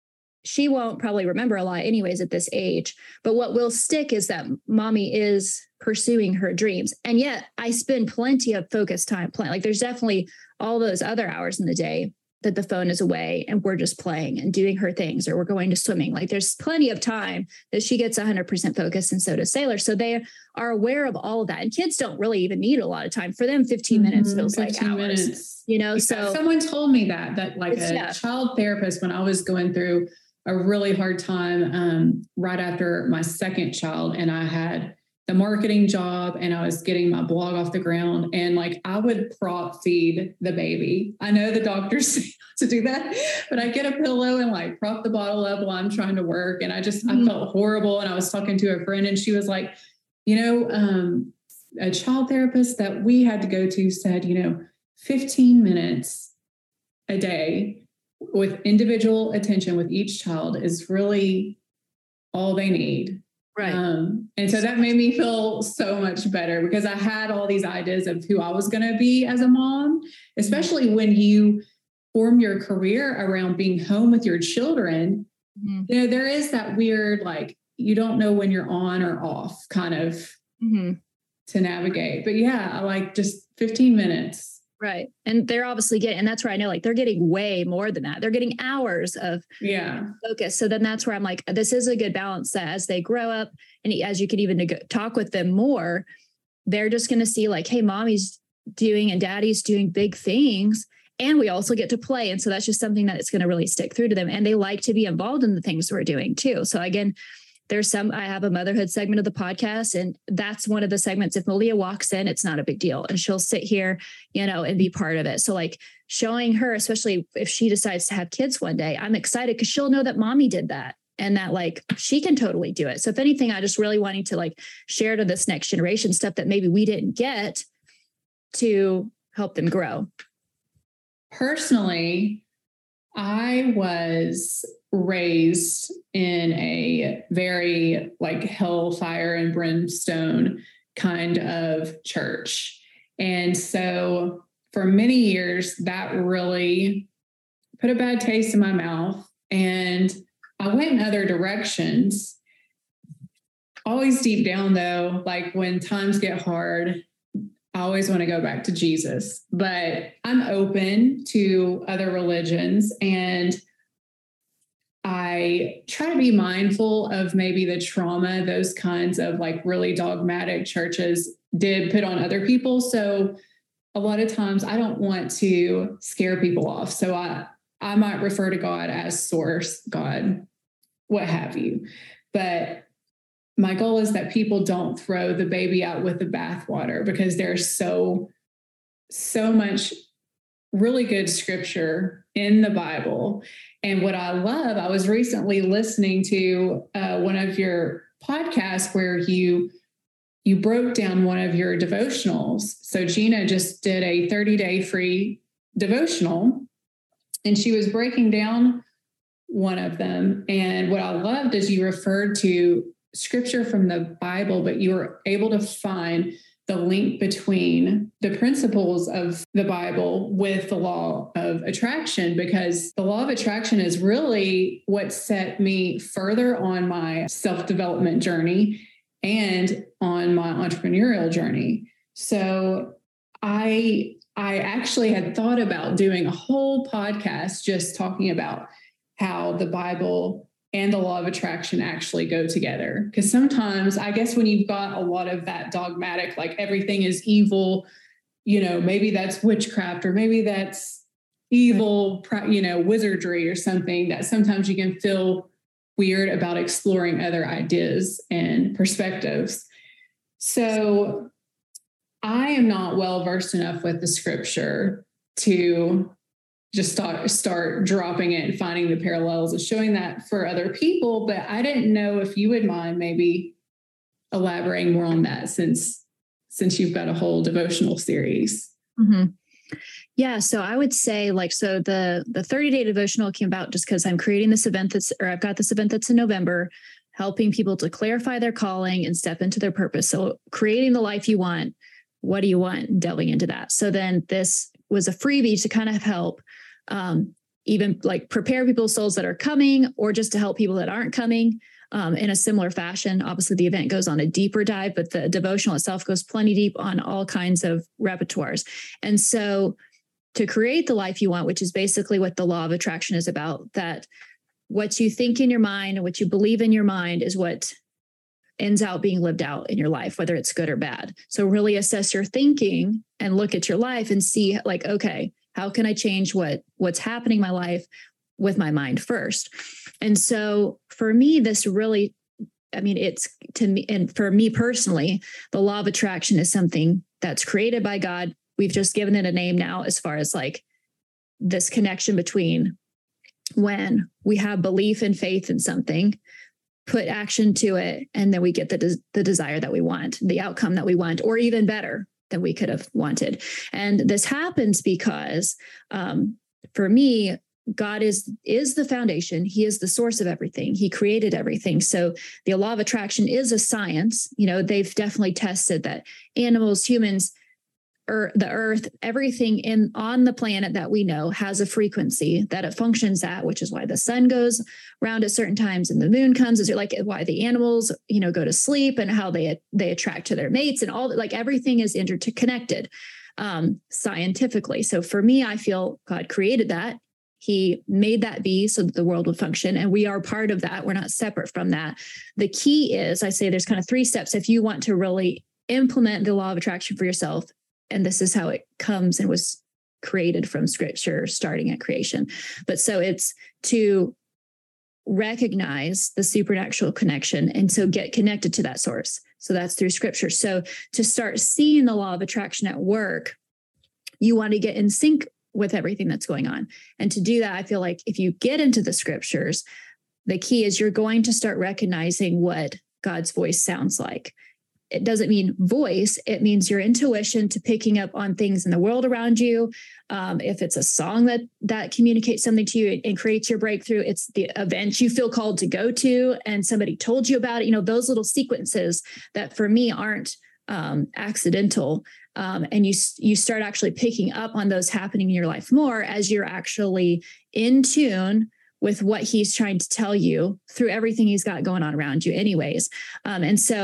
she won't probably remember a lot anyways at this age. But what will stick is that mommy is pursuing her dreams. And yet I spend plenty of focused time playing. Like there's definitely all those other hours in the day that the phone is away and we're just playing and doing her things, or we're going to swimming. Like there's plenty of time that she gets one hundred percent focused, and so does Sailor. So they are aware of all of that. And kids don't really even need a lot of time. For them, fifteen minutes mm-hmm, feels like hours. Minutes. You know, so someone told me that, that like a yeah. child therapist, when I was going through a really hard time um, right after my second child, and I had the marketing job and I was getting my blog off the ground, and like I would prop feed the baby. I know the doctors say not to do that, but I get a pillow and like prop the bottle up while I'm trying to work. And I just, mm-hmm. I felt horrible. And I was talking to a friend and she was like, you know, um, a child therapist that we had to go to said, you know, fifteen minutes a day with individual attention with each child is really all they need. Right. Um, and so that made me feel so much better because I had all these ideas of who I was going to be as a mom, especially when you form your career around being home with your children. Mm-hmm. You know, there is that weird, like, you don't know when you're on or off kind of mm-hmm. to navigate. But yeah, I like just fifteen minutes. Right. And they're obviously getting, and that's where I know like they're getting way more than that. They're getting hours of yeah focus. So then that's where I'm like, this is a good balance that as they grow up and as you could even neg- talk with them more, they're just going to see like, hey, mommy's doing and daddy's doing big things. And we also get to play. And so that's just something that it's going to really stick through to them. And they like to be involved in the things we're doing too. So again, there's some, I have a motherhood segment of the podcast, and that's one of the segments. If Malia walks in, it's not a big deal. And she'll sit here, you know, and be part of it. So like showing her, especially if she decides to have kids one day, I'm excited because she'll know that mommy did that and that like she can totally do it. So if anything, I just really wanting to like share to this next generation stuff that maybe we didn't get to help them grow. Personally, I was raised in a very like hellfire and brimstone kind of church. And so for many years, that really put a bad taste in my mouth. And I went in other directions. Always deep down though, like when times get hard, I always want to go back to Jesus, but I'm open to other religions, and I try to be mindful of maybe the trauma those kinds of like really dogmatic churches did put on other people. So a lot of times I don't want to scare people off. So I, I might refer to God as source, God, what have you. But my goal is that people don't throw the baby out with the bathwater, because there's so, so much really good scripture in the Bible. And what I love, I was recently listening to uh, one of your podcasts where you you broke down one of your devotionals. So Gina just did a thirty-day free devotional, and she was breaking down one of them. And what I loved is you referred to scripture from the Bible, but you were able to find the link between the principles of the Bible with the law of attraction, because the law of attraction is really what set me further on my self-development journey and on my entrepreneurial journey. So I, I actually had thought about doing a whole podcast just talking about how the Bible and the law of attraction actually go together. Because sometimes, I guess when you've got a lot of that dogmatic, like everything is evil, you know, maybe that's witchcraft, or maybe that's evil, you know, wizardry or something, that sometimes you can feel weird about exploring other ideas and perspectives. So I am not well versed enough with the scripture to just start, start dropping it and finding the parallels and showing that for other people. But I didn't know if you would mind maybe elaborating more on that, since, since you've got a whole devotional series. Mm-hmm. Yeah. So I would say like, so the, the thirty day devotional came about just because I'm creating this event that's, or I've got this event that's in November, helping people to clarify their calling and step into their purpose. So creating the life you want, what do you want? Delving into that. So then this was a freebie to kind of help um, even like prepare people's souls that are coming, or just to help people that aren't coming um, in a similar fashion. Obviously the event goes on a deeper dive, but the devotional itself goes plenty deep on all kinds of repertoires. And so to create the life you want, which is basically what the law of attraction is about, that what you think in your mind and what you believe in your mind is what ends out being lived out in your life, whether it's good or bad. So really assess your thinking and look at your life and see like, okay, how can I change what what's happening in my life with my mind first? And so for me, this really, I mean, it's to me, and for me personally, the law of attraction is something that's created by God. We've just given it a name now, as far as like this connection between when we have belief and faith in something, put action to it, and then we get the, des- the desire that we want, the outcome that we want, or even better than we could have wanted. And this happens because um, for me, God is, is the foundation. He is the source of everything. He created everything. So the law of attraction is a science. You know, they've definitely tested that animals, humans, or the earth, everything in on the planet that we know has a frequency that it functions at, which is why the sun goes around at certain times and the moon comes. Is like why the animals, you know, go to sleep and how they they attract to their mates and all, like everything is interconnected um, scientifically. So for me, I feel God created that. He made that be so that the world would function, and we are part of that. We're not separate from that. The key is, I say there's kind of three steps if you want to really implement the law of attraction for yourself. And this is how it comes and was created from scripture, starting at creation. But so it's to recognize the supernatural connection, and so get connected to that source. So that's through scripture. So to start seeing the law of attraction at work, you want to get in sync with everything that's going on. And to do that, I feel like if you get into the scriptures, the key is you're going to start recognizing what God's voice sounds like. It doesn't mean voice. It means your intuition to picking up on things in the world around you. Um, if it's a song that that communicates something to you and creates your breakthrough, it's the event you feel called to go to and somebody told you about it. You know, those little sequences that for me aren't um, accidental. Um, and you you start actually picking up on those happening in your life more as you're actually in tune with what he's trying to tell you through everything he's got going on around you anyways. Um, and so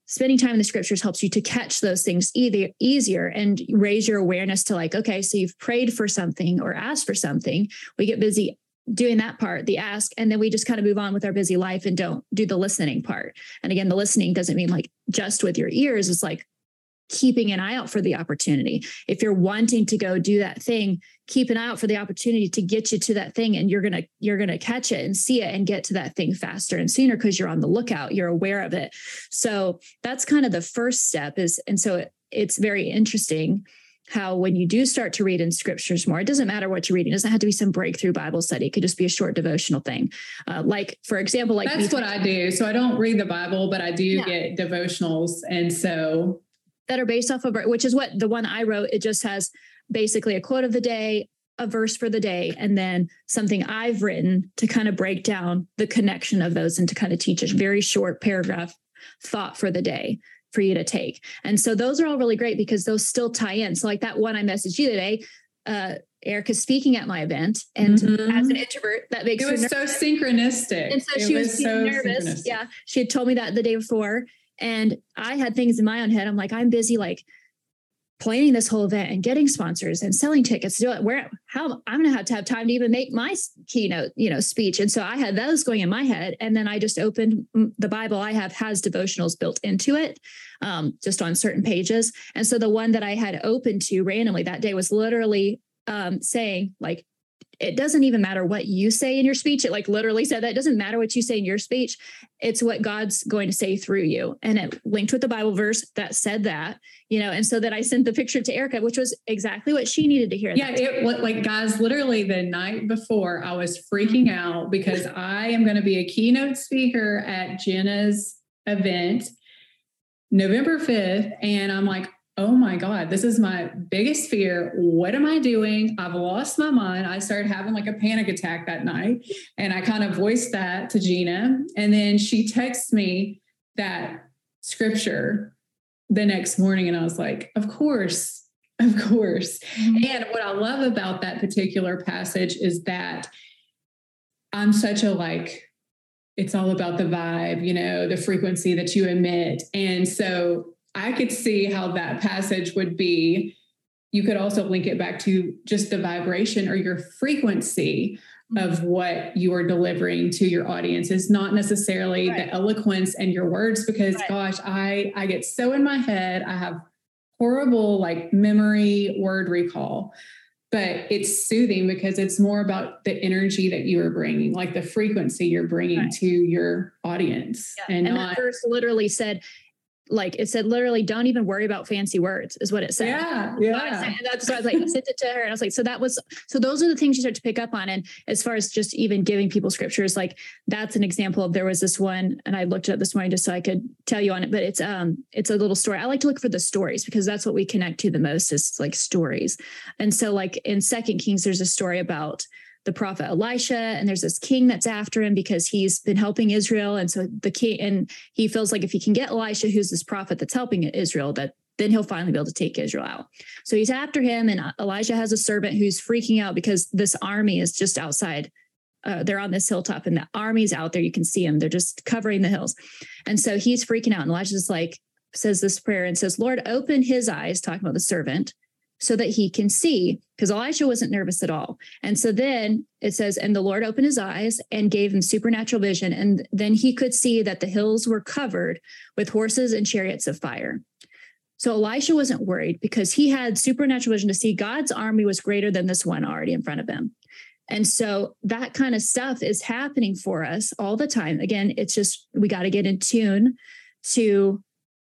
spending time in the scriptures helps you to catch those things either easier and raise your awareness to like, okay, so you've prayed for something or asked for something. We get busy doing that part, the ask, and then we just kind of move on with our busy life and don't do the listening part. And again, the listening doesn't mean like just with your ears. It's like keeping an eye out for the opportunity. If you're wanting to go do that thing, keep an eye out for the opportunity to get you to that thing, and you're going to, you're going to catch it and see it and get to that thing faster and sooner because you're on the lookout, you're aware of it. So that's kind of the first step is, and so it, it's very interesting how when you do start to read in scriptures more, it doesn't matter what you're reading. It doesn't have to be some breakthrough Bible study. It could just be a short devotional thing. Uh, like, for example, like that's what I do. So I don't read the Bible, but I do yeah. get devotionals. And so that are based off of, which is what the one I wrote, it just has basically a quote of the day, a verse for the day, and then something I've written to kind of break down the connection of those and to kind of teach a very short paragraph thought for the day for you to take. And so those are all really great because those still tie in. So like that one I messaged you today, uh, Erica's speaking at my event, and mm-hmm. as an introvert, that makes it her was nervous. so synchronistic. And so it she was, was so nervous. Yeah. She had told me that the day before. And I had things in my own head. I'm like, I'm busy, like planning this whole event and getting sponsors and selling tickets to do it. Where, how I'm going to have to have time to even make my keynote, you know, speech. And so I had those going in my head. And then I just opened the Bible I have has devotionals built into it, um, just on certain pages. And so the one that I had opened to randomly that day was literally um, saying like, it doesn't even matter what you say in your speech. It like literally said that it doesn't matter what you say in your speech. It's what God's going to say through you. And it linked with the Bible verse that said that, you know, and so that I sent the picture to Erica, which was exactly what she needed to hear. Yeah. It, like guys, literally the night before I was freaking out because I am going to be a keynote speaker at Jenna's event, November fifth. And I'm like, oh my God, this is my biggest fear. What am I doing? I've lost my mind. I started having like a panic attack that night. And I kind of voiced that to Gina. And then she texts me that scripture the next morning. And I was like, of course, of course. Mm-hmm. And what I love about that particular passage is that I'm such a like, it's all about the vibe, you know, the frequency that you emit. And so I could see how that passage would be. You could also link it back to just the vibration or your frequency of what you are delivering to your audience. Is not necessarily right. the eloquence and your words, because right. gosh, I, I get so in my head. I have horrible like memory word recall, but it's soothing because it's more about the energy that you are bringing, like the frequency you're bringing right. to your audience. Yeah. And, and not, that verse literally said, like it said, literally, don't even worry about fancy words is what it said. Yeah. Yeah. And that's why I was like, I sent it to her and I was like, so that was, so those are the things you start to pick up on. And as far as just even giving people scriptures, like that's an example of, there was this one, and I looked it up this morning just so I could tell you on it, but it's, um, it's a little story. I like to look for the stories because that's what we connect to the most is like stories. And so like in Second Kings, there's a story about the prophet Elisha, and there's this king that's after him because he's been helping Israel. And so the king, and he feels like if he can get Elisha, who's this prophet that's helping Israel, that then he'll finally be able to take Israel out. So he's after him, and Elijah has a servant who's freaking out because this army is just outside. Uh, they're on this hilltop and the army's out there. You can see them. They're just covering the hills. And so he's freaking out. And Elijah's like, says this prayer and says, Lord, open his eyes, talking about the servant, so that he can see, because Elisha wasn't nervous at all. And so then it says, and the Lord opened his eyes and gave him supernatural vision. And then he could see that the hills were covered with horses and chariots of fire. So Elisha wasn't worried because he had supernatural vision to see God's army was greater than this one already in front of him. And so that kind of stuff is happening for us all the time. Again, it's just, we got to get in tune to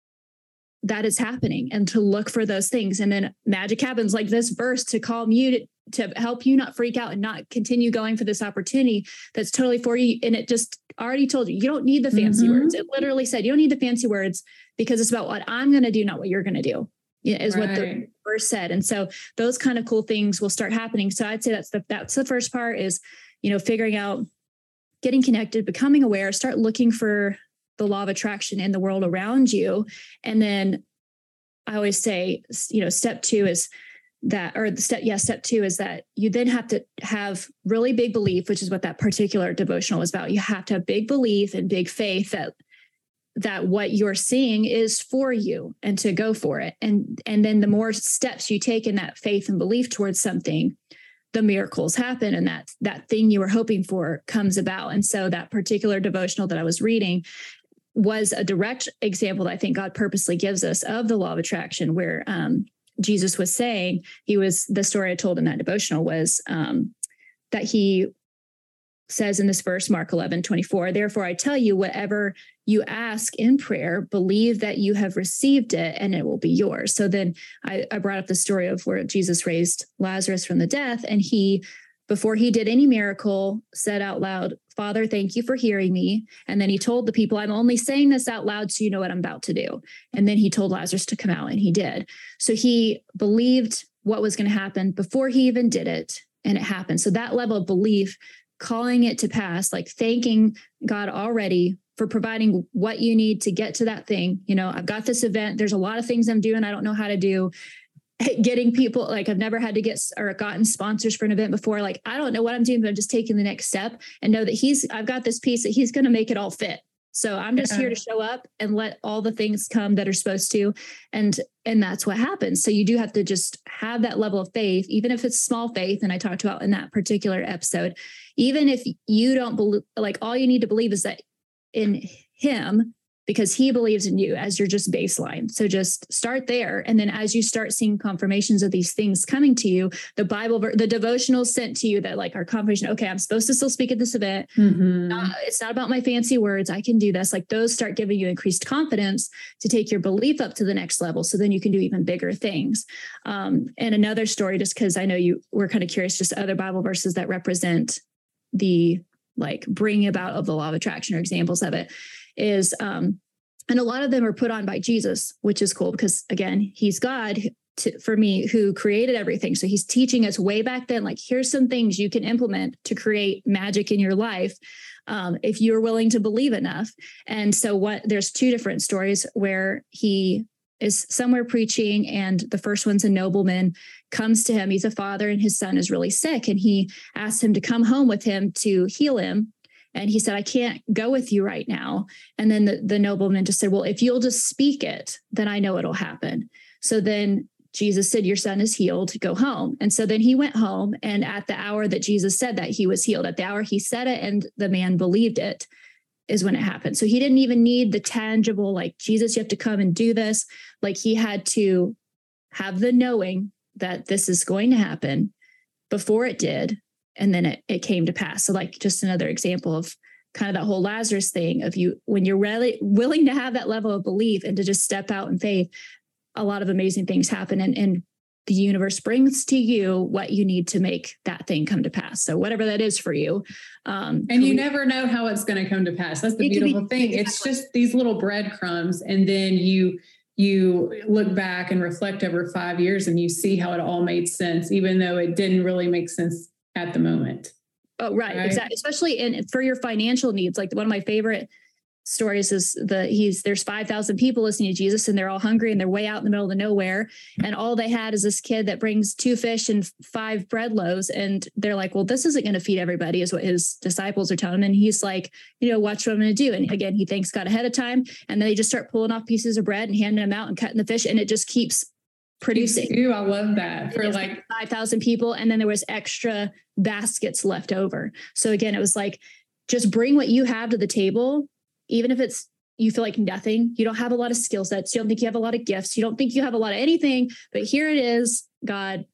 that is happening and to look for those things. And then magic happens, like this verse, to calm you, to, to help you not freak out and not continue going for this opportunity that's totally for you. And it just already told you, you don't need the fancy mm-hmm. words. It literally said, you don't need the fancy words because it's about what I'm going to do, not what you're going to do, is right. what the verse said. And so those kind of cool things will start happening. So I'd say that's the, that's the first part is, you know, figuring out, getting connected, becoming aware, start looking for the law of attraction in the world around you. And then I always say, you know, step two is that, or the step, yeah, step two is that you then have to have really big belief, which is what that particular devotional is about. You have to have big belief and big faith that that what you're seeing is for you and to go for it. And, and then the more steps you take in that faith and belief towards something, the miracles happen, and that, that thing you were hoping for comes about. And so that particular devotional that I was reading was a direct example that I think God purposely gives us of the law of attraction, where um, Jesus was saying, he was, the story I told in that devotional was um, that he says in this verse, Mark eleven twenty-four, therefore I tell you, whatever you ask in prayer, believe that you have received it and it will be yours. So then I, I brought up the story of where Jesus raised Lazarus from the death, and he, before he did any miracle, said out loud, Father, thank you for hearing me. And then he told the people, I'm only saying this out loud so you know what I'm about to do. And then he told Lazarus to come out, and he did. So he believed what was going to happen before he even did it, and it happened. So that level of belief, calling it to pass, like thanking God already for providing what you need to get to that thing. You know, I've got this event. There's a lot of things I'm doing I don't know how to do. Getting people, like I've never had to get or gotten sponsors for an event before. Like, I don't know what I'm doing, but I'm just taking the next step and know that he's, I've got this piece that he's going to make it all fit. So I'm just yeah. here to show up and let all the things come that are supposed to. And, and that's what happens. So you do have to just have that level of faith, even if it's small faith. And I talked about in that particular episode, even if you don't believe, like all you need to believe is that in him, because he believes in you as your just baseline. So just start there. And then as you start seeing confirmations of these things coming to you, the Bible, the devotionals sent to you that like are confirmation, okay, I'm supposed to still speak at this event. Mm-hmm. Not, it's not about my fancy words. I can do this. Like those start giving you increased confidence to take your belief up to the next level. So then you can do even bigger things. Um, and another story, just because I know you were kind of curious, just other Bible verses that represent the like bringing about of the law of attraction or examples of it. Is, um, and a lot of them are put on by Jesus, which is cool because again, he's God to, for me, who created everything. So he's teaching us way back then, like, here's some things you can implement to create magic in your life. Um, if you're willing to believe enough. And so what, there's two different stories where he is somewhere preaching, and the first one's a nobleman comes to him. He's a father and his son is really sick. And he asks him to come home with him to heal him. And he said, I can't go with you right now. And then the, the nobleman just said, well, if you'll just speak it, then I know it'll happen. So then Jesus said, your son is healed, go home. And so then he went home, and at the hour that Jesus said that, he was healed. At the hour he said it and the man believed it is when it happened. So he didn't even need the tangible, like, Jesus, you have to come and do this. Like he had to have the knowing that this is going to happen before it did. And then it, it came to pass. So like just another example of kind of that whole Lazarus thing of you, when you're really willing to have that level of belief and to just step out in faith, a lot of amazing things happen. And, and the universe brings to you what you need to make that thing come to pass. So whatever that is for you. Um, and you we, never know how it's going to come to pass. That's the beautiful be, thing. Exactly. It's just these little breadcrumbs. And then you, you look back and reflect over five years and you see how it all made sense, even though it didn't really make sense at the moment. Oh, right, right. Exactly. Especially in for your financial needs. Like one of my favorite stories is the he's there's five thousand people listening to Jesus, and they're all hungry and they're way out in the middle of nowhere. And all they had is this kid that brings two fish and five bread loaves. And they're like, well, this isn't going to feed everybody, is what his disciples are telling him. And he's like, you know, watch what I'm going to do. And again, he thanks God ahead of time. And then they just start pulling off pieces of bread and handing them out and cutting the fish. And it just keeps producing. Ooh, I love that. For like five thousand people. And then there was extra baskets left over. So again, it was like, just bring what you have to the table, even if it's, you feel like nothing, you don't have a lot of skill sets. You don't think you have a lot of gifts. You don't think you have a lot of anything, but here it is. God,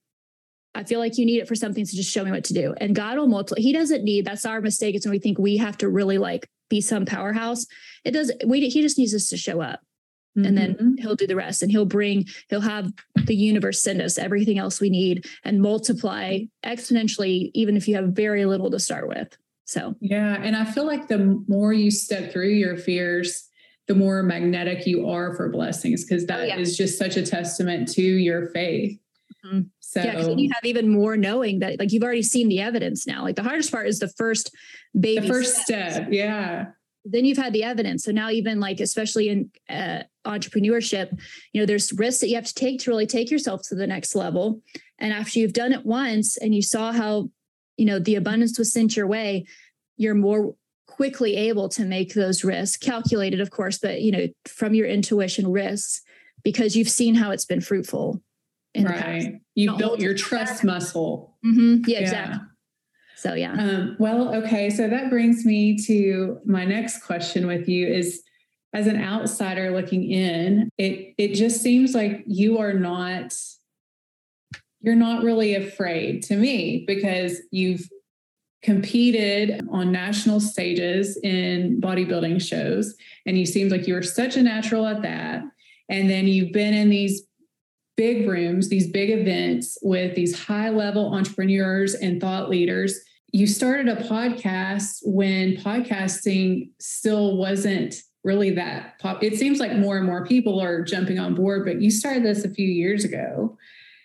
I feel like you need it for something. So just show me what to do. And God will multiply. He doesn't need, that's our mistake. It's when we think we have to really like be some powerhouse. It does. We, he just needs us to show up. Mm-hmm. And then he'll do the rest, and he'll bring, he'll have the universe send us everything else we need and multiply exponentially, even if you have very little to start with. So, yeah. And I feel like the more you step through your fears, the more magnetic you are for blessings, because that oh, yeah. is just such a testament to your faith. Mm-hmm. So yeah, because then you have even more knowing that, like, you've already seen the evidence now. Like the hardest part is the first baby, the first steps. step. Yeah. Then you've had the evidence. So now even like, especially in uh, entrepreneurship, you know, there's risks that you have to take to really take yourself to the next level. And after you've done it once and you saw how, you know, the abundance was sent your way, you're more quickly able to make those risks, calculated, of course, but, you know, from your intuition risks, because you've seen how it's been fruitful in right. the past. You've built your trust muscle. Mm-hmm. Yeah, yeah, exactly. So, yeah. Um, well, okay. So that brings me to my next question with you is, as an outsider looking in, it, it just seems like you are not, you're not really afraid to me, because you've competed on national stages in bodybuilding shows, and you seemed like you were such a natural at that. And then you've been in these big rooms, these big events with these high level entrepreneurs and thought leaders. You started a podcast when podcasting still wasn't really that pop. It seems like more and more people are jumping on board, but you started this a few years ago.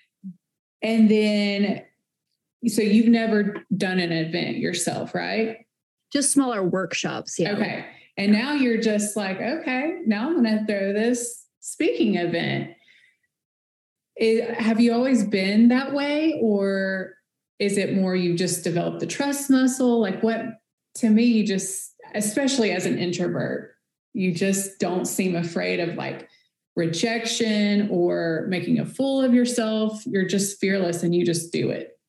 And then, so you've never done an event yourself, right? Just smaller workshops. Yeah. Okay. And now you're just like, okay, now I'm going to throw this speaking event. It, have you always been that way, or is it more you just developed the trust muscle? Like, what, to me, you just, especially as an introvert, you just don't seem afraid of like rejection or making a fool of yourself. You're just fearless and you just do it.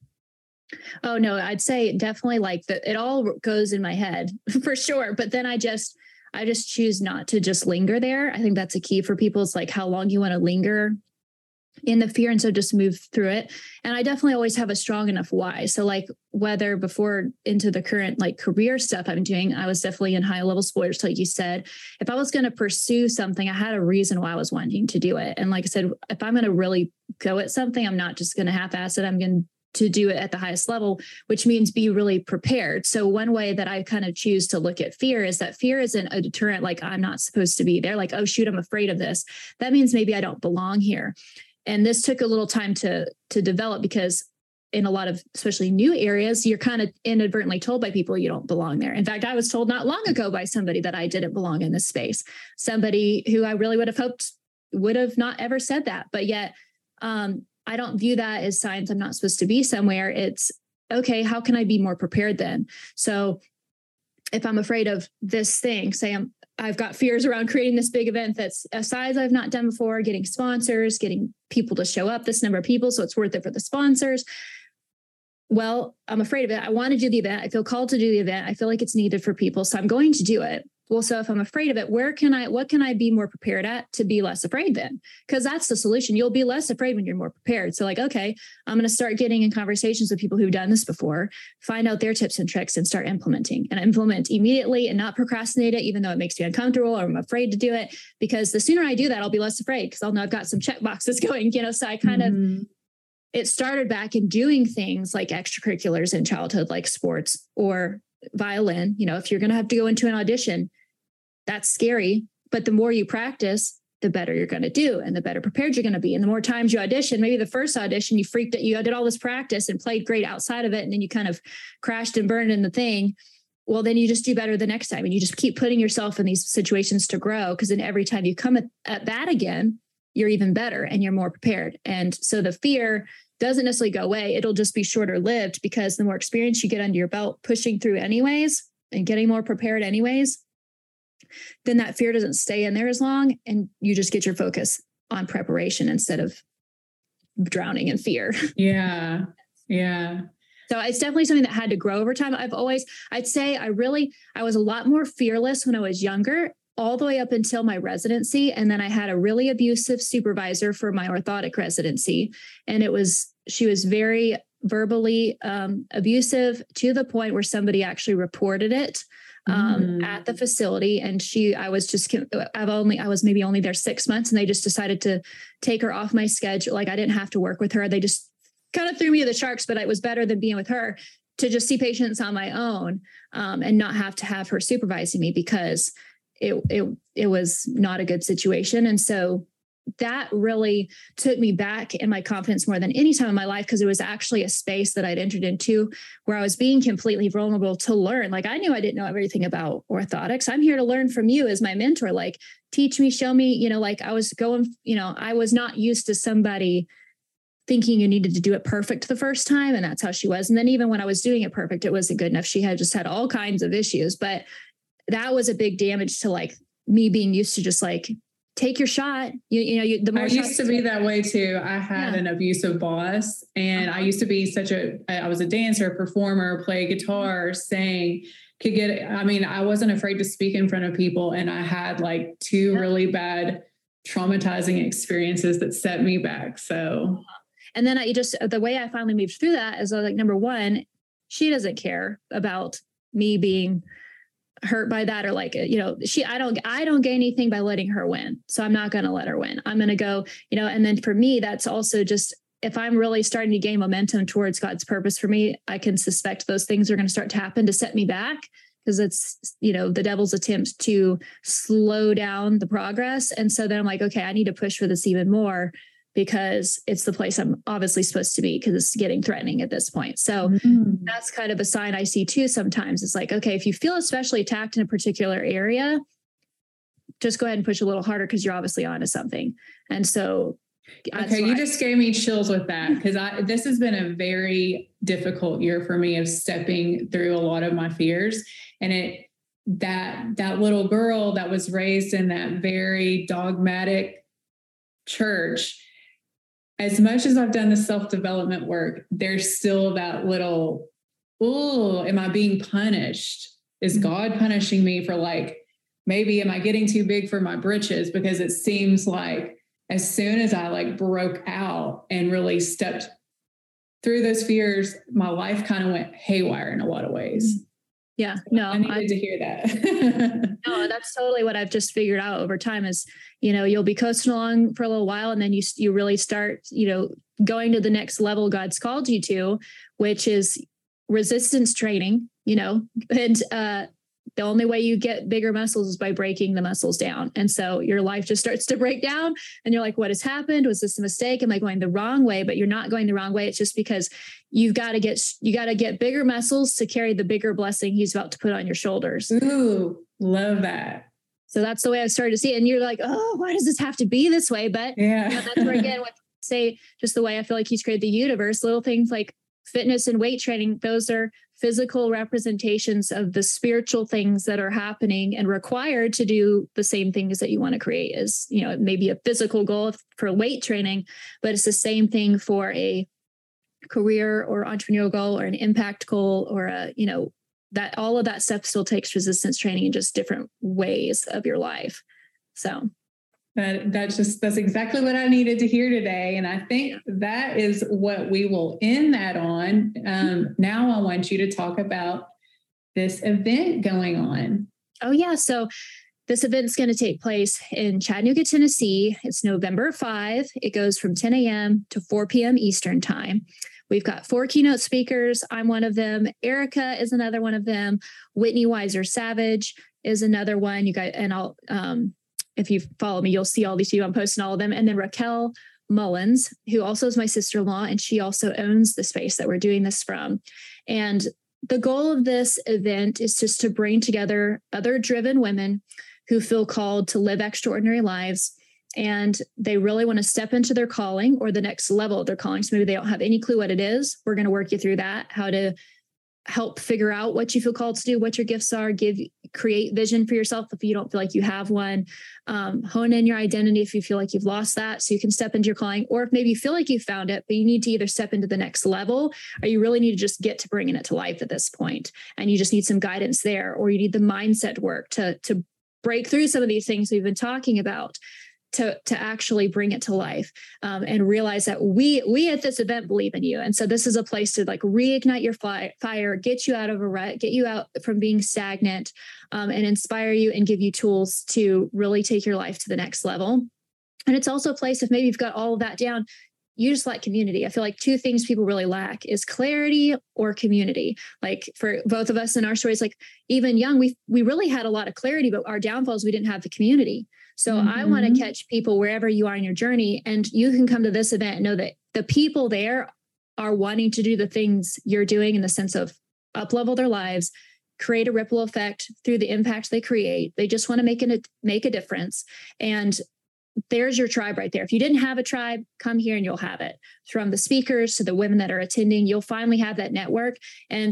Oh, no, I'd say definitely like that. It all goes in my head for sure. But then I just, I just choose not to just linger there. I think that's a key for people. It's like how long you want to linger in the fear. And so just move through it. And I definitely always have a strong enough why. So like whether before into the current like career stuff I'm doing, I was definitely in high level sports, like you said. If I was going to pursue something, I had a reason why I was wanting to do it. And like I said, if I'm going to really go at something, I'm not just going to half-ass it. I'm going to do it at the highest level, which means be really prepared. So one way that I kind of choose to look at fear is that fear isn't a deterrent, like I'm not supposed to be there. Like, oh, shoot, I'm afraid of this. That means maybe I don't belong here. And this took a little time to, to develop, because in a lot of, especially new areas, you're kind of inadvertently told by people you don't belong there. In fact, I was told not long ago by somebody that I didn't belong in this space, somebody who I really would have hoped would have not ever said that. But yet um, I don't view that as signs I'm not supposed to be somewhere. It's, okay, how can I be more prepared then? So if I'm afraid of this thing, say I'm, I've got fears around creating this big event that's a size I've not done before, getting sponsors, getting people to show up, this number of people, so it's worth it for the sponsors. Well, I'm afraid of it. I want to do the event. I feel called to do the event. I feel like it's needed for people, so I'm going to do it. Well, so if I'm afraid of it, where can I, what can I be more prepared at to be less afraid then? Because that's the solution. You'll be less afraid when you're more prepared. So like, okay, I'm going to start getting in conversations with people who've done this before, find out their tips and tricks and start implementing and implement immediately and not procrastinate it, even though it makes me uncomfortable or I'm afraid to do it. Because the sooner I do that, I'll be less afraid because I'll know I've got some check boxes going, you know, so I kind mm-hmm. of, it started back in doing things like extracurriculars in childhood, like sports or violin. You know, if you're going to have to go into an audition, that's scary, but the more you practice, the better you're going to do and the better prepared you're going to be. And the more times you audition, maybe the first audition, you freaked out, you did all this practice and played great outside of it. And then you kind of crashed and burned in the thing. Well, then you just do better the next time. And you just keep putting yourself in these situations to grow. Because then every time you come at, at that again, you're even better and you're more prepared. And so the fear doesn't necessarily go away. It'll just be shorter lived, because the more experience you get under your belt pushing through anyways and getting more prepared anyways, then that fear doesn't stay in there as long, and you just get your focus on preparation instead of drowning in fear. Yeah. Yeah. So it's definitely something that had to grow over time. I've always, I'd say I really, I was a lot more fearless when I was younger, all the way up until my residency. And then I had a really abusive supervisor for my orthotic residency. And it was, she was very verbally um, abusive, to the point where somebody actually reported it. Um, mm. at the facility. And she, I was just, I've only, I was maybe only there six months and they just decided to take her off my schedule. Like I didn't have to work with her. They just kind of threw me to the sharks, but it was better than being with her to just see patients on my own um, and not have to have her supervising me, because it, it, it was not a good situation. And so that really took me back in my confidence more than any time in my life, because it was actually a space that I'd entered into where I was being completely vulnerable to learn. Like I knew I didn't know everything about orthotics. I'm here to learn from you as my mentor, like teach me, show me, you know, like I was going, you know, I was not used to somebody thinking you needed to do it perfect the first time. And that's how she was. And then even when I was doing it perfect, it wasn't good enough. She had just had all kinds of issues, but that was a big damage to like me being used to just like, take your shot. You, you know, you, the more I used to be that way too. I had Yeah. an abusive boss, and Uh-huh. I used to be such a, I was a dancer, performer, play guitar, sang, could get, I mean, I wasn't afraid to speak in front of people. And I had like two Yeah. really bad traumatizing experiences that set me back. So, and then I just, the way I finally moved through that is I was like, number one, she doesn't care about me being hurt by that, or like, you know, she, I don't, I don't gain anything by letting her win. So I'm not going to let her win. I'm going to go, you know, and then for me, that's also just, if I'm really starting to gain momentum towards God's purpose for me, I can suspect those things are going to start to happen to set me back, because it's, you know, the devil's attempt to slow down the progress. And so then I'm like, okay, I need to push for this even more, because it's the place I'm obviously supposed to be, because it's getting threatening at this point. So mm-hmm. that's kind of a sign I see too sometimes. It's like, okay, if you feel especially attacked in a particular area, just go ahead and push a little harder, because you're obviously onto something. And so okay, you I, just gave me chills with that, because I this has been a very difficult year for me of stepping through a lot of my fears. And it that that little girl that was raised in that very dogmatic church, as much as I've done the self-development work, there's still that little, oh, am I being punished? Is God punishing me for like, maybe am I getting too big for my britches? Because it seems like as soon as I like broke out and really stepped through those fears, my life kind of went haywire in a lot of ways. Yeah, no, I needed I, to hear that. No, that's totally what I've just figured out over time is, you know, you'll be coasting along for a little while, and then you, you really start, you know, going to the next level God's called you to, which is resistance training, you know, and, uh, the only way you get bigger muscles is by breaking the muscles down. And so your life just starts to break down, and you're like, what has happened? Was this a mistake? Am I going the wrong way? But you're not going the wrong way. It's just because you've got to get, you got to get bigger muscles to carry the bigger blessing he's about to put on your shoulders. Ooh, love that. So that's the way I started to see it. And you're like, oh, why does this have to be this way? But yeah, you know, that's where again, what say, just the way I feel like he's created the universe, little things like fitness and weight training, those are physical representations of the spiritual things that are happening and required to do the same things that you want to create. Is, you know, maybe a physical goal for weight training, but it's the same thing for a career or entrepreneurial goal or an impact goal, or a, you know, that all of that stuff still takes resistance training in just different ways of your life. So That that's just that's exactly what I needed to hear today. And I think that is what we will end that on. Um, now I want you to talk about this event going on. Oh, yeah. So this event is going to take place in Chattanooga, Tennessee. It's November fifth. It goes from ten a.m. to four p.m. Eastern time. We've got four keynote speakers. I'm one of them. Erica is another one of them. Whitney Weiser Savage is another one. You guys, and I'll, um, if you follow me, you'll see all these people. I'm posting all of them. And then Raquel Mullins, who also is my sister-in-law, and she also owns the space that we're doing this from. And the goal of this event is just to bring together other driven women who feel called to live extraordinary lives, and they really want to step into their calling or the next level of their calling. So maybe they don't have any clue what it is. We're going to work you through that, how to help figure out what you feel called to do, what your gifts are, give, create vision for yourself if you don't feel like you have one, um, hone in your identity if you feel like you've lost that, so you can step into your calling. Or if maybe you feel like you found it, but you need to either step into the next level, or you really need to just get to bringing it to life at this point, and you just need some guidance there, or you need the mindset work to, to break through some of these things we've been talking about, to, to actually bring it to life, um, and realize that we, we at this event believe in you. And so this is a place to like reignite your fly, fire, get you out of a rut, get you out from being stagnant, um, and inspire you and give you tools to really take your life to the next level. And it's also a place, if maybe you've got all of that down, you just lack community. I feel like two things people really lack is clarity or community. Like for both of us in our stories, like even young, we we really had a lot of clarity, but our downfalls, we didn't have the community. So mm-hmm. I want to catch people wherever you are in your journey, and you can come to this event and know that the people there are wanting to do the things you're doing in the sense of up-level their lives, create a ripple effect through the impact they create. They just want to make a, make a difference. And there's your tribe right there. If you didn't have a tribe, come here and you'll have it. From the speakers to the women that are attending, you'll finally have that network. And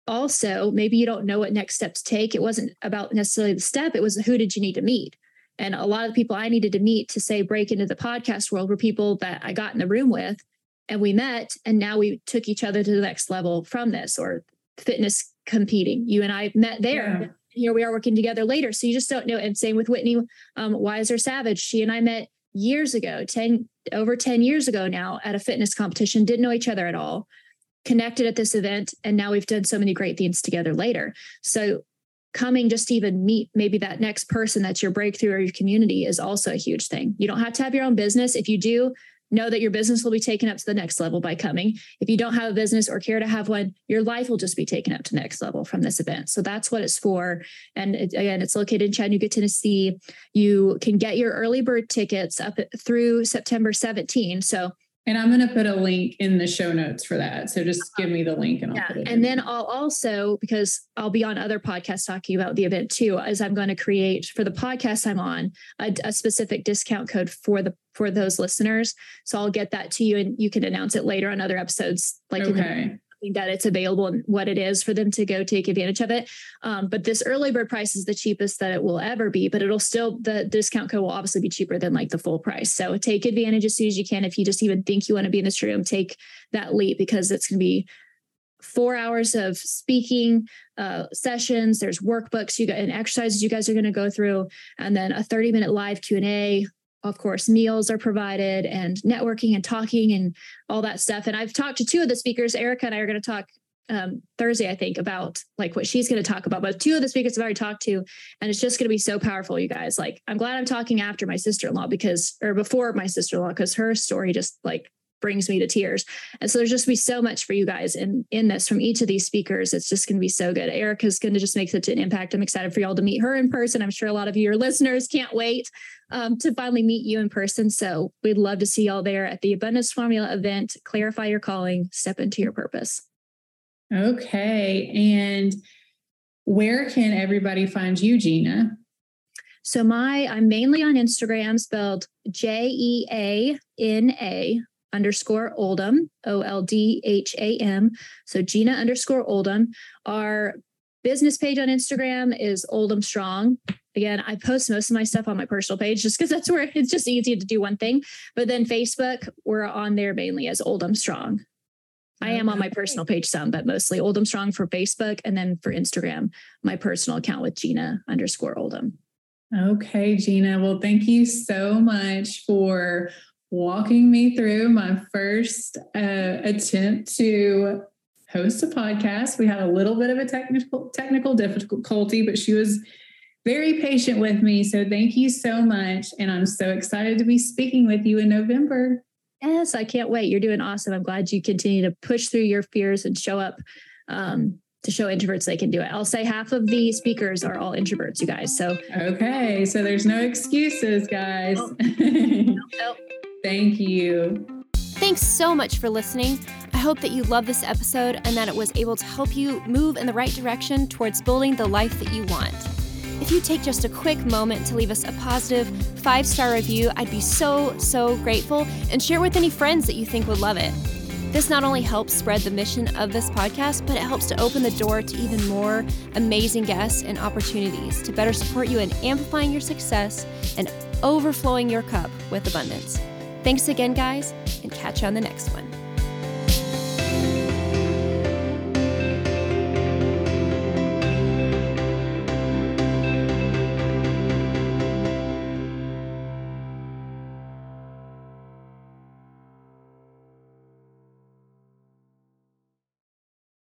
also, maybe you don't know what next steps take. It wasn't about necessarily the step. It was who did you need to meet? And a lot of the people I needed to meet to say break into the podcast world were people that I got in the room with and we met, and now we took each other to the next level from this, or fitness competing. You and I met there. Yeah. Here we are working together later. So you just don't know. And same with Whitney um, Weiser Savage. She and I met years ago, ten over ten years ago now at a fitness competition, didn't know each other at all, connected at this event. And now we've done so many great things together later. So coming just to even meet maybe that next person that's your breakthrough or your community is also a huge thing. You don't have to have your own business. If you do, know that your business will be taken up to the next level by coming. If you don't have a business or care to have one, your life will just be taken up to the next level from this event. So that's what it's for. And it, again, it's located in Chattanooga, Tennessee. You can get your early bird tickets up through September seventeenth. So And I'm going to put a link in the show notes for that. So just give me the link and I'll yeah. put it in. And then I'll also, because I'll be on other podcasts talking about the event too, as I'm going to create for the podcast I'm on a, a specific discount code for the for those listeners. So I'll get that to you and you can announce it later on other episodes. Like okay. that it's available and what it is for them to go take advantage of it. Um, but this early bird price is the cheapest that it will ever be, but it'll still, the discount code will obviously be cheaper than like the full price. So take advantage as soon as you can. If you just even think you want to be in this room, take that leap, because it's going to be four hours of speaking uh, sessions. There's workbooks you got and exercises you guys are going to go through, and then a thirty minute live Q and A. Of course, meals are provided and networking and talking and all that stuff. And I've talked to two of the speakers. Erica and I are going to talk um, Thursday, I think, about like what she's going to talk about. But two of the speakers I've already talked to, and it's just going to be so powerful, you guys. Like, I'm glad I'm talking after my sister-in-law because, or before my sister-in-law, because her story just like brings me to tears. And so there's just be so much for you guys in, in this from each of these speakers. It's just going to be so good. Erica's going to just make such an impact. I'm excited for y'all to meet her in person. I'm sure a lot of your listeners can't wait um, to finally meet you in person. So we'd love to see y'all there at the Abundance Formula event. Clarify your calling, step into your purpose. Okay. And where can everybody find you, Gina? So my, I'm mainly on Instagram, spelled J E A N A underscore Oldham, O L D H A M. So Gina underscore Oldham. Our business page on Instagram is Oldham Strong. Again, I post most of my stuff on my personal page just because that's where it's just easy to do one thing. But then Facebook, we're on there mainly as Oldham Strong. I am on my personal page some, but mostly Oldham Strong for Facebook. And then for Instagram, my personal account with Gina underscore Oldham. Okay, Gina. Well, thank you so much for walking me through my first uh, attempt to host a podcast. We had a little bit of a technical technical difficulty, but she was very patient with me. So thank you so much. And I'm so excited to be speaking with you in November. Yes, I can't wait. You're doing awesome. I'm glad you continue to push through your fears and show up um, to show introverts they can do it. I'll say half of the speakers are all introverts, you guys. So okay. So there's no excuses, guys. Oh. Nope, nope. Thank you. Thanks so much for listening. I hope that you love this episode and that it was able to help you move in the right direction towards building the life that you want. If you take just a quick moment to leave us a positive five-star review, I'd be so, so grateful, and share with any friends that you think would love it. This not only helps spread the mission of this podcast, but it helps to open the door to even more amazing guests and opportunities to better support you in amplifying your success and overflowing your cup with abundance. Thanks again, guys, and catch you on the next one.